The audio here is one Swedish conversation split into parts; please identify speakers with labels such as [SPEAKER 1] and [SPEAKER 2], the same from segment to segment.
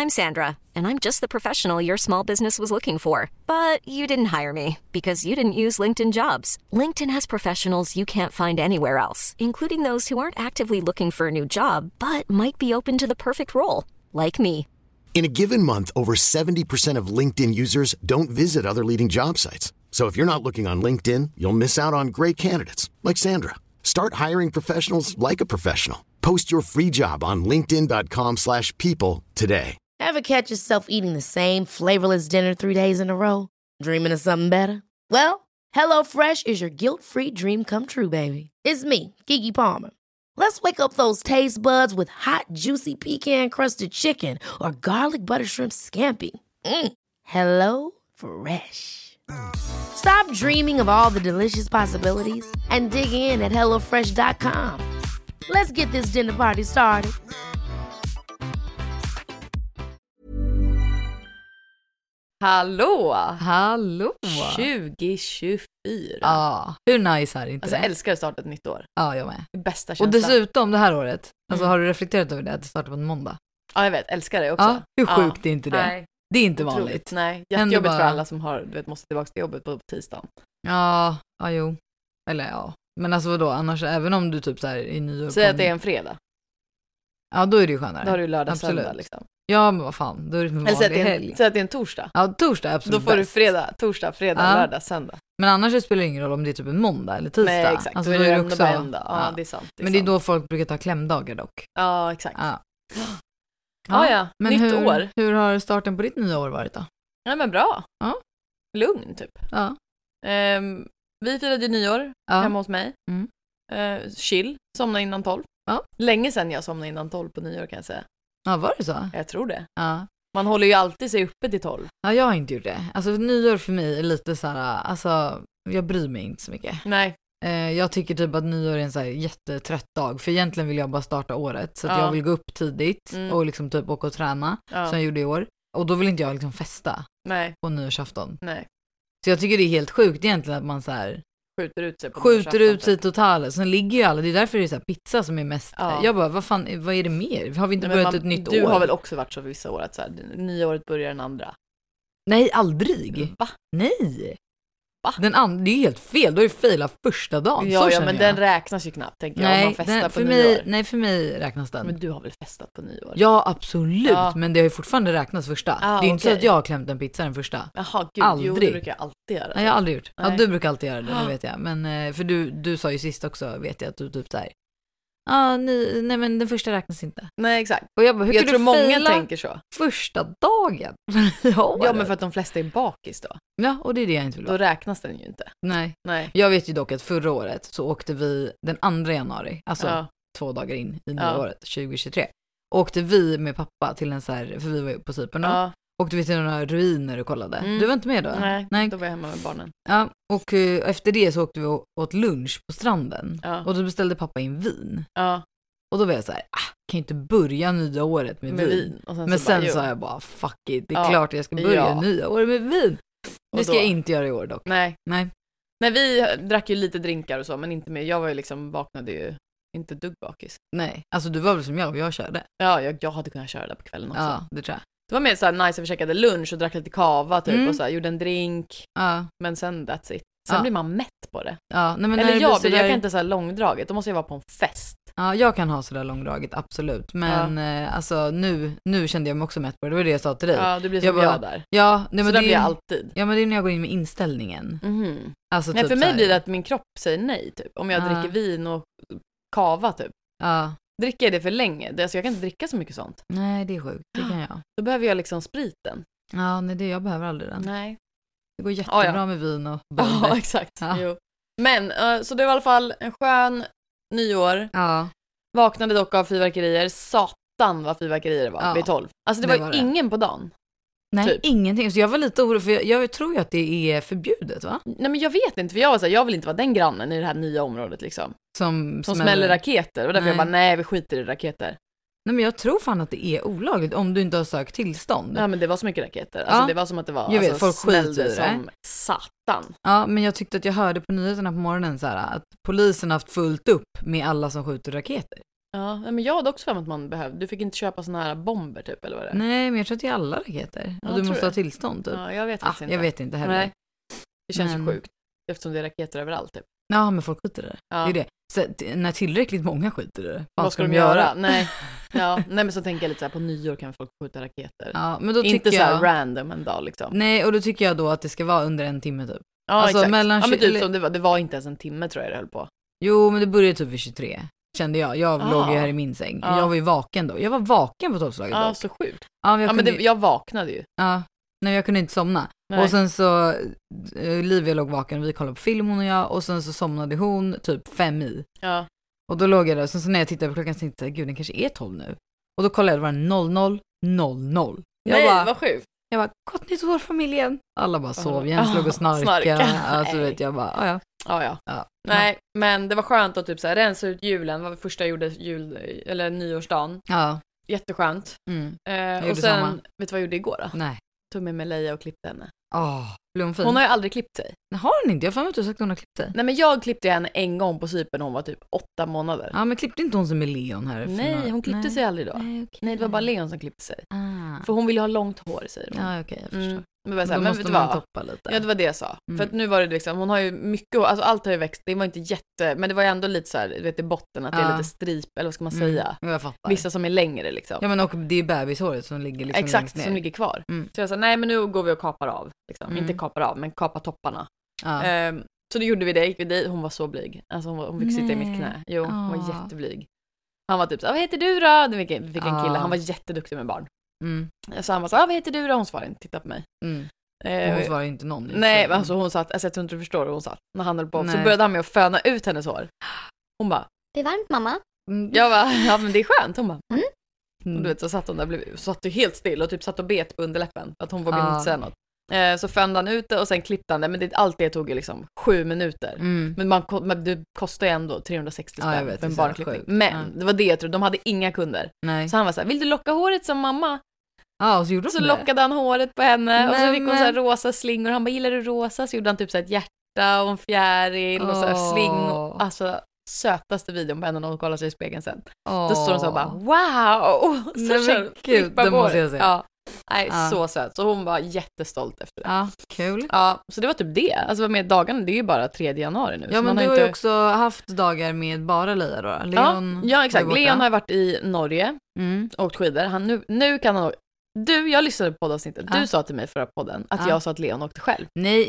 [SPEAKER 1] I'm Sandra, and I'm just the professional your small business was looking for. But you didn't hire me because you didn't use LinkedIn Jobs. LinkedIn has professionals you can't find anywhere else, including those who aren't actively looking for a new job, but might be open to the perfect role, like me.
[SPEAKER 2] In a given month, over 70% of LinkedIn users don't visit other leading job sites. So if you're not looking on LinkedIn, you'll miss out on great candidates like Sandra. Start hiring professionals like a professional. Post your free job on linkedin.com/people today.
[SPEAKER 3] Ever catch yourself eating the same flavorless dinner 3 days in a row? Dreaming of something better? Well, HelloFresh is your guilt-free dream come true, baby. It's me, Keke Palmer. Let's wake up those taste buds with hot, juicy pecan-crusted chicken or garlic butter shrimp scampi. Hello Fresh. Stop dreaming of all the delicious possibilities and dig in at HelloFresh.com. Let's get this dinner party started.
[SPEAKER 4] Hallå! 2024.
[SPEAKER 5] Ja, hur nice är det inte?
[SPEAKER 4] Alltså jag älskar att starta ett nytt år.
[SPEAKER 5] Ja, jag med.
[SPEAKER 4] Det bästa känslan.
[SPEAKER 5] Och dessutom det här året, alltså har du reflekterat över det att det startar på en måndag?
[SPEAKER 4] Ja, jag vet. Älskar det också.
[SPEAKER 5] Ja, hur sjukt är inte det?
[SPEAKER 4] Nej.
[SPEAKER 5] Det är inte
[SPEAKER 4] Otroligt.
[SPEAKER 5] vanligt.
[SPEAKER 4] Nej, jättejobbigt för alla som har, måste tillbaka till jobbet på tisdagen.
[SPEAKER 5] Ja, jo. Eller ja. Men alltså vadå, annars, även om du typ så här i nyår...
[SPEAKER 4] Säg att det är en fredag.
[SPEAKER 5] Ja, då är det ju skönare.
[SPEAKER 4] Då har du lördag,
[SPEAKER 5] absolut.
[SPEAKER 4] söndag liksom.
[SPEAKER 5] Ja, men vad fan, då är det en vanlig helg.
[SPEAKER 4] Säg att det är en torsdag.
[SPEAKER 5] Ja, torsdag, absolut.
[SPEAKER 4] Då får du fredag, lördag, söndag.
[SPEAKER 5] Men annars spelar det ingen roll om det är typ en måndag eller tisdag.
[SPEAKER 4] Nej, exakt.
[SPEAKER 5] Alltså,
[SPEAKER 4] då är det också... Ja,
[SPEAKER 5] ja,
[SPEAKER 4] det är sant.
[SPEAKER 5] Men det är då folk brukar ta klämdagar dock.
[SPEAKER 4] Ja, exakt.
[SPEAKER 5] Ja. Men
[SPEAKER 4] nytt år.
[SPEAKER 5] Hur har starten på ditt nya år varit då?
[SPEAKER 4] Ja, men bra.
[SPEAKER 5] Ja.
[SPEAKER 4] Lugn typ.
[SPEAKER 5] Ja.
[SPEAKER 4] Vi firade nyår hemma hos mig. Chill, somna innan 12. Ja. Länge sedan jag somnade innan 12 på nyår kan jag säga.
[SPEAKER 5] Ja, var det så?
[SPEAKER 4] Jag tror det.
[SPEAKER 5] Ja.
[SPEAKER 4] Man håller ju alltid sig uppe till 12.
[SPEAKER 5] Ja, jag har inte gjort det. Alltså nyår för mig är lite så här, alltså jag bryr mig inte så mycket.
[SPEAKER 4] Nej.
[SPEAKER 5] Jag tycker typ att nyår är en så här jättetrött dag. För egentligen vill jag bara starta året. Så att jag vill gå upp tidigt och liksom typ åka och träna. Som jag gjorde i år. Och då vill inte jag liksom festa på nyårsafton.
[SPEAKER 4] Nej.
[SPEAKER 5] Så jag tycker det är helt sjukt egentligen att man så här
[SPEAKER 4] skjuter ut sig
[SPEAKER 5] totalt. Sen ligger ju alla, det är därför det är så här pizza som är mest. Jag bara, vad är det mer? Har vi inte börjat ett nytt år?
[SPEAKER 4] Du har väl också varit så för vissa år att så här, nya året börjar den andra.
[SPEAKER 5] Nej, aldrig.
[SPEAKER 4] Va?
[SPEAKER 5] Nej. Va? Det är helt fel, då är det failat första dagen.
[SPEAKER 4] Ja, men den räknas ju knappt, tänker jag, om man festar på nyår.
[SPEAKER 5] Nej, för mig räknas den.
[SPEAKER 4] Men du har väl festat på nyår?
[SPEAKER 5] Ja, absolut, men det har ju fortfarande räknats första. Det är ju inte så att jag har klämt en pizza den första.
[SPEAKER 4] Jaha, gud,
[SPEAKER 5] aldrig.
[SPEAKER 4] Jo, det brukar jag alltid göra.
[SPEAKER 5] Nej, jag har aldrig gjort. Ja, du brukar alltid göra det, det vet jag. Men för du sa ju sist också, vet jag, att du typ såhär, nej men den första räknas inte.
[SPEAKER 4] Nej, exakt.
[SPEAKER 5] Och jag bara,
[SPEAKER 4] jag tror många tänker så.
[SPEAKER 5] Första dagen.
[SPEAKER 4] Ja, men för att de flesta är bakis då.
[SPEAKER 5] Ja, och det är det jag inte vill ha.
[SPEAKER 4] Då räknas den ju inte.
[SPEAKER 5] Nej. Jag vet ju dock att förra året så åkte vi den 2 januari, alltså 2 dagar in i nya året, 2023. Åkte vi med pappa till en så här, för vi var ju på Cypern då. Åkte vi till några ruiner och kollade. Du var inte med då?
[SPEAKER 4] Nej, då var jag hemma med barnen.
[SPEAKER 5] Ja, och efter det så åkte vi åt lunch på stranden. Och då beställde pappa in vin. Och då var jag så här, kan jag inte börja nya året med vin? Men sen sa jag bara, fuck it, det är klart jag ska börja nya året med vin. Det ska jag inte göra i år dock.
[SPEAKER 4] Nej, vi drack ju lite drinkar och så, men inte mer. Jag var ju liksom, vaknade ju inte dugg bakis.
[SPEAKER 5] Nej, alltså du var väl som jag och jag körde.
[SPEAKER 4] Ja, jag hade kunnat köra där på kvällen också.
[SPEAKER 5] Ja, det tror jag.
[SPEAKER 4] Det var mer så här nice att vi käkade lunch och drack lite kava typ och så här, gjorde en drink. Men sen that's it. Sen blir man mätt på det.
[SPEAKER 5] Ja, nej, men
[SPEAKER 4] eller jag kan inte så här långdraget. Då måste jag vara på en fest.
[SPEAKER 5] Ja, jag kan ha sådär långdraget, absolut. Men alltså nu kände jag mig också mätt på det. Det var det jag sa till dig.
[SPEAKER 4] Ja, du blir som jag där.
[SPEAKER 5] Ja, nej,
[SPEAKER 4] så
[SPEAKER 5] men
[SPEAKER 4] där blir jag alltid.
[SPEAKER 5] Ja, men det är när jag går in med inställningen. Alltså,
[SPEAKER 4] nej,
[SPEAKER 5] typ
[SPEAKER 4] för mig blir det att min kropp säger nej typ. Om jag dricker vin och kava typ. Dricker jag det för länge? Alltså, jag kan inte dricka så mycket sånt.
[SPEAKER 5] Nej, det är sjukt. Det kan jag.
[SPEAKER 4] Då behöver jag liksom spriten.
[SPEAKER 5] Ja, nej, jag behöver aldrig den.
[SPEAKER 4] Nej.
[SPEAKER 5] Det går jättebra med vin och bönder.
[SPEAKER 4] Ja, exakt. Jo. Men, så det var i alla fall en skön nyår. Vaknade dock av fyrverkerier. Satan vad fyrverkerier var vid 12. Alltså det var ingen på dagen.
[SPEAKER 5] Nej,
[SPEAKER 4] typ.
[SPEAKER 5] Ingenting. Så jag var lite orolig, för jag tror ju att det är förbjudet, va?
[SPEAKER 4] Nej, men jag vet inte, för jag var så här, jag vill inte vara den grannen i det här nya området liksom.
[SPEAKER 5] Som
[SPEAKER 4] smäller raketer. Och därför jag bara, vi skiter i raketer.
[SPEAKER 5] Nej, men jag tror fan att det är olagligt om du inte har sökt tillstånd.
[SPEAKER 4] Ja, men det var så mycket raketer. Alltså det var som att det var,
[SPEAKER 5] jag vet, folk
[SPEAKER 4] smällde som satan.
[SPEAKER 5] Ja, men jag tyckte att jag hörde på nyheterna på morgonen så här, att polisen haft fullt upp med alla som skjuter raketer.
[SPEAKER 4] Ja, men jag hade också för mig att man behövde. Du fick inte köpa såna här bomber typ, eller vad det är?
[SPEAKER 5] Nej, men jag tror att det är alla raketer. Och du måste ha tillstånd typ.
[SPEAKER 4] Ja, jag vet inte.
[SPEAKER 5] Jag vet inte heller. Nej.
[SPEAKER 4] Det känns ju sjukt. Eftersom det är raketer överallt typ.
[SPEAKER 5] Ja, men folk skjuter det. Ja. Det är det. Så när tillräckligt många skjuter det.
[SPEAKER 4] Vad ska de göra? Nej. Ja, nej, men så tänker jag lite så här, på nyår kan folk skjuta raketer.
[SPEAKER 5] Ja, men då
[SPEAKER 4] inte så här random en dag liksom.
[SPEAKER 5] Nej, och då tycker jag då att det ska vara under 1 timme typ.
[SPEAKER 4] Ja, alltså, exakt. Men typ som det var inte ens 1 timme tror jag det höll på.
[SPEAKER 5] Jo, men det började typ vid 23. Kände jag. Jag låg ju här i min säng. Jag var ju vaken då. Jag var vaken på 12-slaget då.
[SPEAKER 4] Ja, så sjukt.
[SPEAKER 5] Ja,
[SPEAKER 4] men jag vaknade ju.
[SPEAKER 5] Ja, nej, jag kunde inte somna. Nej. Och sen så Livia låg vaken, vi kollade på film hon och jag. Och sen så somnade hon typ 5 i.
[SPEAKER 4] Ja.
[SPEAKER 5] Och då låg jag där. Så när jag tittade på klockan så tänkte jag, gud den kanske är 12 nu. Och då kollade jag, det var 00:00.
[SPEAKER 4] Nej, vad sjukt.
[SPEAKER 5] Jag bara, gott nytt år familjen. Alla bara sov, Jens låg och snarka. Alltså vet jag bara, ja.
[SPEAKER 4] Nej, men det var skönt att typ så här rensa ut julen. Det var det första jag gjorde eller nyårsdagen.
[SPEAKER 5] Ja.
[SPEAKER 4] Jätteskönt. Och sen,
[SPEAKER 5] samma.
[SPEAKER 4] vet du vad jag gjorde igår då?
[SPEAKER 5] Nej.
[SPEAKER 4] Tog med Leia och klippte henne.
[SPEAKER 5] Blev hon fin?
[SPEAKER 4] Hon har ju aldrig klippt sig.
[SPEAKER 5] Har hon inte? Jag har att du sagt att hon har klippt sig.
[SPEAKER 4] Nej, men jag klippte henne en gång på Cypern när hon var typ 8 månader.
[SPEAKER 5] Ja, men klippte inte hon sig med Leon här?
[SPEAKER 4] Nej, hon klippte sig aldrig då. Nej, det var bara Leon som klippte sig. För hon ville ha långt hår, säger hon.
[SPEAKER 5] Ja, okej, jag förstår.
[SPEAKER 4] Men,
[SPEAKER 5] då måste man toppa lite.
[SPEAKER 4] Ja, det var det jag sa. För att nu var det liksom, hon har ju mycket, alltså allt har ju växt, det var inte men det var ju ändå lite så här, du vet, i botten att det är lite strip, eller vad ska man säga?
[SPEAKER 5] Jag fattar.
[SPEAKER 4] Vissa som är längre liksom.
[SPEAKER 5] Ja, men och det är bebishåret som ligger liksom
[SPEAKER 4] exakt, som ligger kvar. Så jag sa, nej men nu går vi och kapar av. Liksom. Inte kapar av, men kapar topparna. Så då gjorde vi det, gick vi dit, hon var så blyg. Alltså hon fick sitta i mitt knä. Jo, hon var jätteblyg. Han var typ så, vad heter du då? Vi fick en kille, han var jätteduktig med barn. Så han var så, vad heter du då? Hon svarade inte, titta på mig.
[SPEAKER 5] Hon svarade inte någon.
[SPEAKER 4] Nej, men alltså hon satt, alltså jag tror inte du förstår hur hon satt. När han höll på, så började han med att föna ut hennes hår. Hon bara,
[SPEAKER 6] det är varmt mamma.
[SPEAKER 4] Jag bara, ja men det är skönt. Hon bara, och du vet så satt hon där, satt du helt still och typ satt och bet på underläppen. Att hon vågade inte säga något. Så fönde han ut det och sen klippte han det. Men allt det tog ju liksom 7 minuter. Men det kostar ju ändå 360 spänn för en barnklippning. Men det var det jag trodde, de hade inga kunder.
[SPEAKER 5] Nej.
[SPEAKER 4] Så han var så här, vill du locka håret som mamma?
[SPEAKER 5] Ja, och så
[SPEAKER 4] lockade han håret på henne. Och så fick hon så här rosa slingor. Han bara, gillar du rosa? Så gjorde han typ så här ett hjärta och en fjäril och så här sling. Alltså sötaste videon på henne när hon kollar sig i spegeln sen. Då står hon så bara, wow! Så
[SPEAKER 5] gud, det måste jag säga.
[SPEAKER 4] Ja. Nej, så söt. Så hon var jättestolt efter det.
[SPEAKER 5] Ja, kul.
[SPEAKER 4] Ja, så det var typ det. Alltså med dagarna, det är ju bara 3 januari nu.
[SPEAKER 5] Ja, men du har ju också haft dagar med bara Leia då. Leon,
[SPEAKER 4] ja, exakt. Leon har varit i Norge och åkt skidor. Nu kan han jag lyssnade på poddavsnittet. Du sa till mig förra podden att jag sa att Leon åkte själv.
[SPEAKER 5] Nej,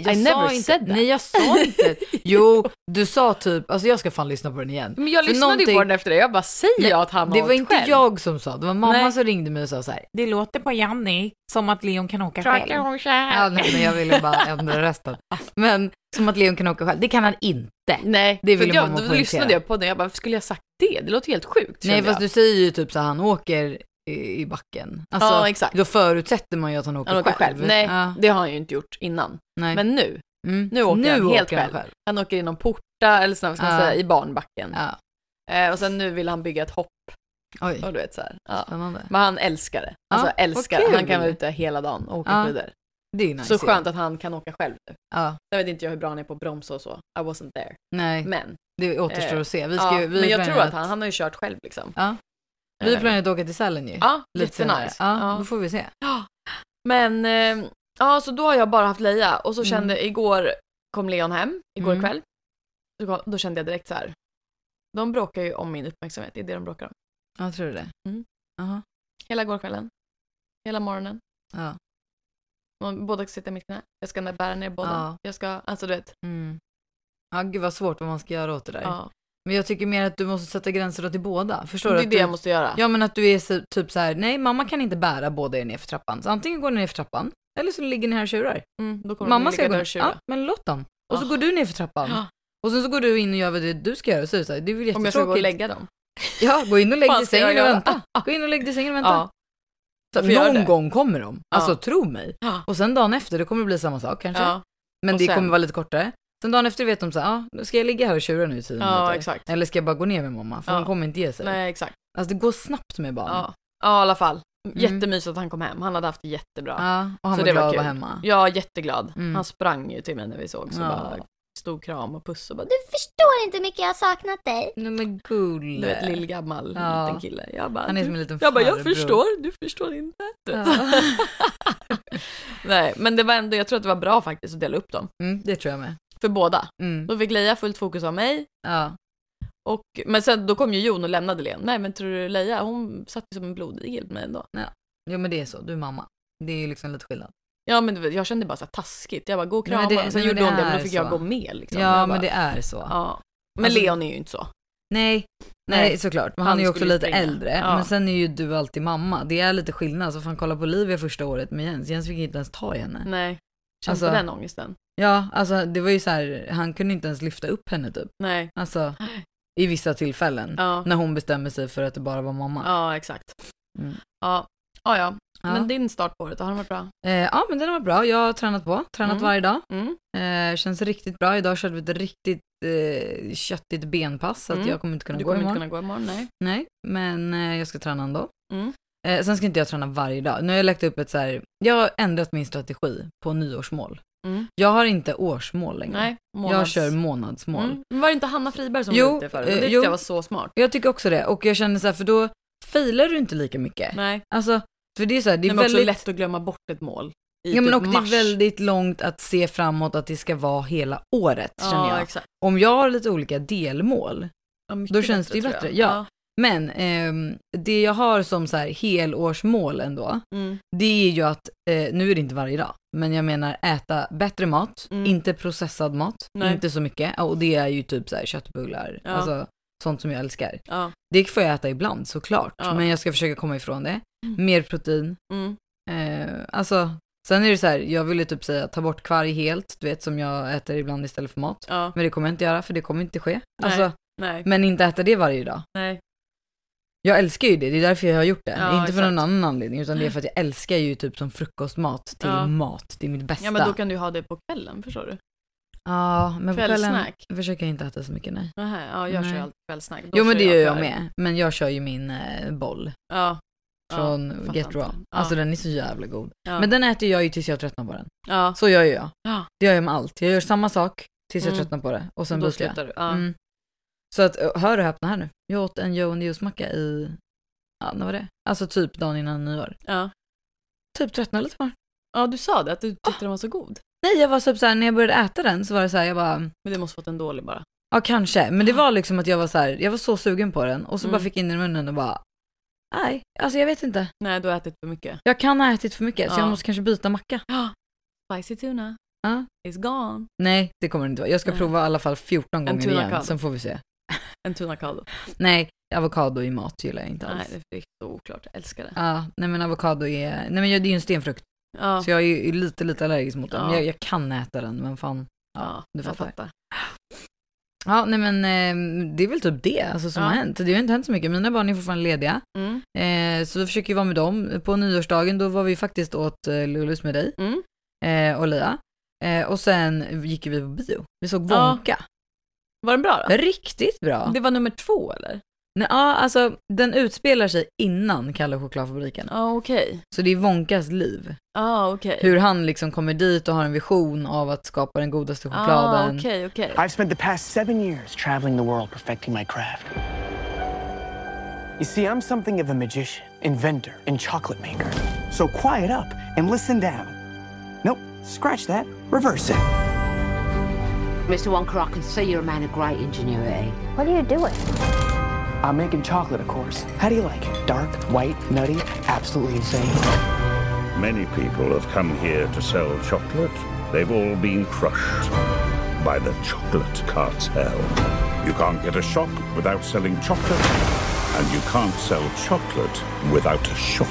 [SPEAKER 5] jag sa inte. Jo, du sa typ, alltså jag ska fan lyssna på den igen.
[SPEAKER 4] Men jag lyssnade ju på den efter det. Jag bara säger att han har åkt själv.
[SPEAKER 5] Det var inte jag som sa, det var mamma som ringde mig och sa så här: det låter på Janni som att Leon kan åka själv. Ja, nej, men jag ville bara ändra rösten. Men som att Leon kan åka själv, det kan han inte.
[SPEAKER 4] Nej,
[SPEAKER 5] det vill
[SPEAKER 4] jag då lyssnade jag på den. Jag bara, skulle jag sagt det? Det låter helt sjukt.
[SPEAKER 5] Nej, fast du säger ju typ så han åker i backen. Alltså,
[SPEAKER 4] ja, exakt.
[SPEAKER 5] Då förutsätter man ju att han åker själv.
[SPEAKER 4] Nej, det har han ju inte gjort innan. Nej. Men nu åker han helt själv. Han åker inom porta eller så, ska man säga, i barnbacken. Och sen nu vill han bygga ett hopp.
[SPEAKER 5] Oj.
[SPEAKER 4] Och du vet så här. Ja. Men han älskar det. Alltså älskar det. Han kan vara ute hela dagen och åka skidor.
[SPEAKER 5] Det är nice.
[SPEAKER 4] Så skönt att han kan åka själv nu. Jag vet inte hur bra han är på broms och så. I wasn't there.
[SPEAKER 5] Nej.
[SPEAKER 4] Men
[SPEAKER 5] det återstår att se.
[SPEAKER 4] Men jag tror att han har ju kört själv liksom.
[SPEAKER 5] Ja. Vi planerar att åka till Sälen ju.
[SPEAKER 4] Ja, lite nice.
[SPEAKER 5] Ja, då får vi se.
[SPEAKER 4] Men så då har jag bara haft Leia. Och så kände igår kom Leon hem, igår kväll. Då kände jag direkt så här. De bråkar ju om min uppmärksamhet, det är det de bråkar om.
[SPEAKER 5] Ja, tror du det?
[SPEAKER 4] Hela gårkvällen. Hela morgonen.
[SPEAKER 5] Ja.
[SPEAKER 4] Båda ska sitta i mitt knä. Jag ska bära ner båda. Jag ska, alltså du vet.
[SPEAKER 5] Ja, gud vad svårt vad man ska göra åt det där. Ja. Men jag tycker mer att du måste sätta gränser då till båda. Förstår du?
[SPEAKER 4] Det är det jag måste göra.
[SPEAKER 5] Ja, men att du är typ så här: nej, mamma kan inte bära båda er ner för trappan. Så antingen går ni ner för trappan, eller så ligger ni här och tjurar.
[SPEAKER 4] Då kommer
[SPEAKER 5] mamma ska gå ner. Ja, men låt dem. Och så går du ner för trappan. Och sen så går du in och gör vad du ska göra. Så det är jättetråkigt.
[SPEAKER 4] Om jag ska gå och lägga dem.
[SPEAKER 5] Ja, gå in och lägg dig i sängen och vänta. Gå in och lägg dig i sängen och vänta. Någon gång kommer de. Alltså, tro mig. Och sen dagen efter, det kommer bli samma sak kanske. Men det kommer vara lite kortare. Sen dagen efter vet de så här, ska jag ligga här och tjura nu i 10 minuter?
[SPEAKER 4] Exakt.
[SPEAKER 5] Eller ska jag bara gå ner med mamma? För hon kommer inte ge sig.
[SPEAKER 4] Nej, exakt.
[SPEAKER 5] Alltså det går snabbt med barn.
[SPEAKER 4] Ja, i alla fall. Jättemysigt att han kom hem. Han hade haft det jättebra.
[SPEAKER 5] Ja, och han
[SPEAKER 4] så
[SPEAKER 5] var glad att vara hemma.
[SPEAKER 4] Ja, jätteglad. Han sprang ju till mig när vi såg. Så bara stor kram och puss och bara,
[SPEAKER 6] du förstår inte hur mycket jag har saknat dig.
[SPEAKER 5] Nej men gull.
[SPEAKER 4] Du vet, lillgammal liten kille. Jag bara,
[SPEAKER 5] han är som en liten
[SPEAKER 4] jag förstår, du förstår inte. Nej, men det var ändå, jag tror att det var bra faktiskt att dela upp dem.
[SPEAKER 5] Det tror jag med.
[SPEAKER 4] För båda. Då fick Leia fullt fokus av mig.
[SPEAKER 5] Ja.
[SPEAKER 4] Men sen då kom ju Jon och lämnade Len. Nej, men tror du Leia, hon satt ju som en blodigel med ändå.
[SPEAKER 5] Ja, men det är så, du är mamma. Det är ju liksom lite skillnad.
[SPEAKER 4] Ja, men jag kände bara så här taskigt. Jag bara, gå och krama. Sen gjorde hon det, men då fick jag gå med liksom.
[SPEAKER 5] Ja, men det är så.
[SPEAKER 4] Ja. Men alltså, Leon är ju inte så.
[SPEAKER 5] Nej, såklart. Men han är ju också lite äldre. Ja. Men sen är ju du alltid mamma. Det är lite skillnad. Så fan, kolla på Olivia första året med Jens. Jens fick inte ens ta i henne.
[SPEAKER 4] Nej, känns på den ångesten.
[SPEAKER 5] Ja, alltså det var ju så här, han kunde inte ens lyfta upp henne typ.
[SPEAKER 4] Nej.
[SPEAKER 5] Alltså, i vissa tillfällen. När hon bestämmer sig för att det bara var mamma.
[SPEAKER 4] Ja, exakt. Ja. Men din start på året, har den varit bra?
[SPEAKER 5] Ja, men den har varit bra. Jag har tränat varje dag. Känns riktigt bra. Idag körde vi ett riktigt köttigt benpass. Så att jag kommer inte kunna gå imorgon. Nej, men jag ska träna ändå. Sen ska inte jag träna varje dag. Nu har jag lagt upp ett så här, jag har ändrat min strategi på nyårsmål. Jag har inte årsmål längre.
[SPEAKER 4] Nej,
[SPEAKER 5] jag kör månadsmål.
[SPEAKER 4] Men var det inte Hanna Friberg som var ute för? Det tyckte jag var så smart.
[SPEAKER 5] Jag tycker också det. Och jag känner så här, för då failar du inte lika mycket.
[SPEAKER 4] Nej.
[SPEAKER 5] Alltså, för det är så här, det är väldigt
[SPEAKER 4] också lätt att glömma bort ett mål.
[SPEAKER 5] Ja, men och det är väldigt långt att se framåt att det ska vara hela året, känner jag.
[SPEAKER 4] Exakt.
[SPEAKER 5] Om jag har lite olika delmål, då känns det ju bättre. Ja. Men det jag har som så här helårsmål ändå, det är ju att, nu är det inte varje dag, men jag menar äta bättre mat, inte processad mat, inte så mycket. Och det är ju typ så här köttbullar, alltså sånt som jag älskar. Det får jag äta ibland, såklart. Men jag ska försöka komma ifrån det. Mer protein. Alltså, sen är det så här, jag ville typ säga ta bort kvarg helt, du vet, som jag äter ibland istället för mat. Men det kommer jag inte göra, för det kommer inte ske. Alltså, men inte äta det varje dag.
[SPEAKER 4] Nej.
[SPEAKER 5] Jag älskar ju det är därför jag har gjort det. Inte för någon annan anledning, utan det är för att jag älskar ju typ som frukostmat till mat. Det är mitt bästa.
[SPEAKER 4] Ja, men då kan du ha det på kvällen, förstår du?
[SPEAKER 5] Ja, men på kvällen försöker jag inte äta så mycket, nej.
[SPEAKER 4] Ja, jag kör alltid kvällsnack.
[SPEAKER 5] Jo, men det gör jag med. Men jag kör ju min boll. Från Get Raw. Alltså den är så jävla god. Men den äter jag ju tills jag tröttnar på den. Så gör jag. Det gör jag med allt. Jag gör samma sak tills jag tröttnar på det. Och sen byter jag. Så att, hör och häpna här nu. Jag åt en Joe & Juice-macka i, när var det? Alltså typ dagen innan nyår. Typ tröttnade lite för.
[SPEAKER 4] Ja, du sa det, att du tyckte den var så god.
[SPEAKER 5] Nej, jag var typ såhär, när jag började äta den så var det såhär, jag bara...
[SPEAKER 4] Men det måste fått en dålig bara.
[SPEAKER 5] Ja, kanske. Men det var liksom att jag var såhär, jag var så sugen på den. Och så bara fick in den i munnen och bara... Nej, alltså jag vet inte.
[SPEAKER 4] Nej, du har ätit för mycket.
[SPEAKER 5] Jag kan ha ätit för mycket, så jag måste kanske byta macka.
[SPEAKER 4] Spicy tuna. It's gone.
[SPEAKER 5] Nej, det kommer det inte vara. Jag ska prova i alla fall 14 gånger igen, sen får vi se.
[SPEAKER 4] En tunakado.
[SPEAKER 5] Nej, avokado i mat gillar jag inte alls.
[SPEAKER 4] Nej, det är så oklart. Jag älskar det.
[SPEAKER 5] Ja, nej men avokado är... Nej men det är ju en stenfrukt. Så jag är ju lite allergisk mot den. Jag kan äta den, men fan... du fattar. Ja, nej men det är väl typ det alltså, som har hänt. Det har inte hänt så mycket. Mina barn är fortfarande lediga. Så vi försöker ju vara med dem. På nyårsdagen då var vi faktiskt åt Lulus med dig och Lia. Och sen gick vi på bio. Vi såg Wonka.
[SPEAKER 4] Var den bra då?
[SPEAKER 5] Riktigt bra.
[SPEAKER 4] Det var nummer 2 eller?
[SPEAKER 5] Nej, alltså den utspelar sig innan Kalle och chokladfabriken.
[SPEAKER 4] Okej.
[SPEAKER 5] Så det är Wonkas liv.
[SPEAKER 4] Okej.
[SPEAKER 5] Hur han liksom kommer dit och har en vision av att skapa den godaste chokladen.
[SPEAKER 4] Okej.
[SPEAKER 7] I've spent the past 7 years traveling the world perfecting my craft. You see, I'm something of a magician, inventor, and chocolate maker. So quiet up and listen down. Nope, scratch that, reverse it.
[SPEAKER 8] Mr. Wonka, I can see you're a man of great ingenuity.
[SPEAKER 6] What are you doing?
[SPEAKER 7] I'm making chocolate, of course. How do you like it? Dark, white, nutty, absolutely insane.
[SPEAKER 9] Many people have come here to sell chocolate. They've all been crushed by the chocolate cartel. You can't get a shop without selling chocolate, and you can't sell chocolate without a shop.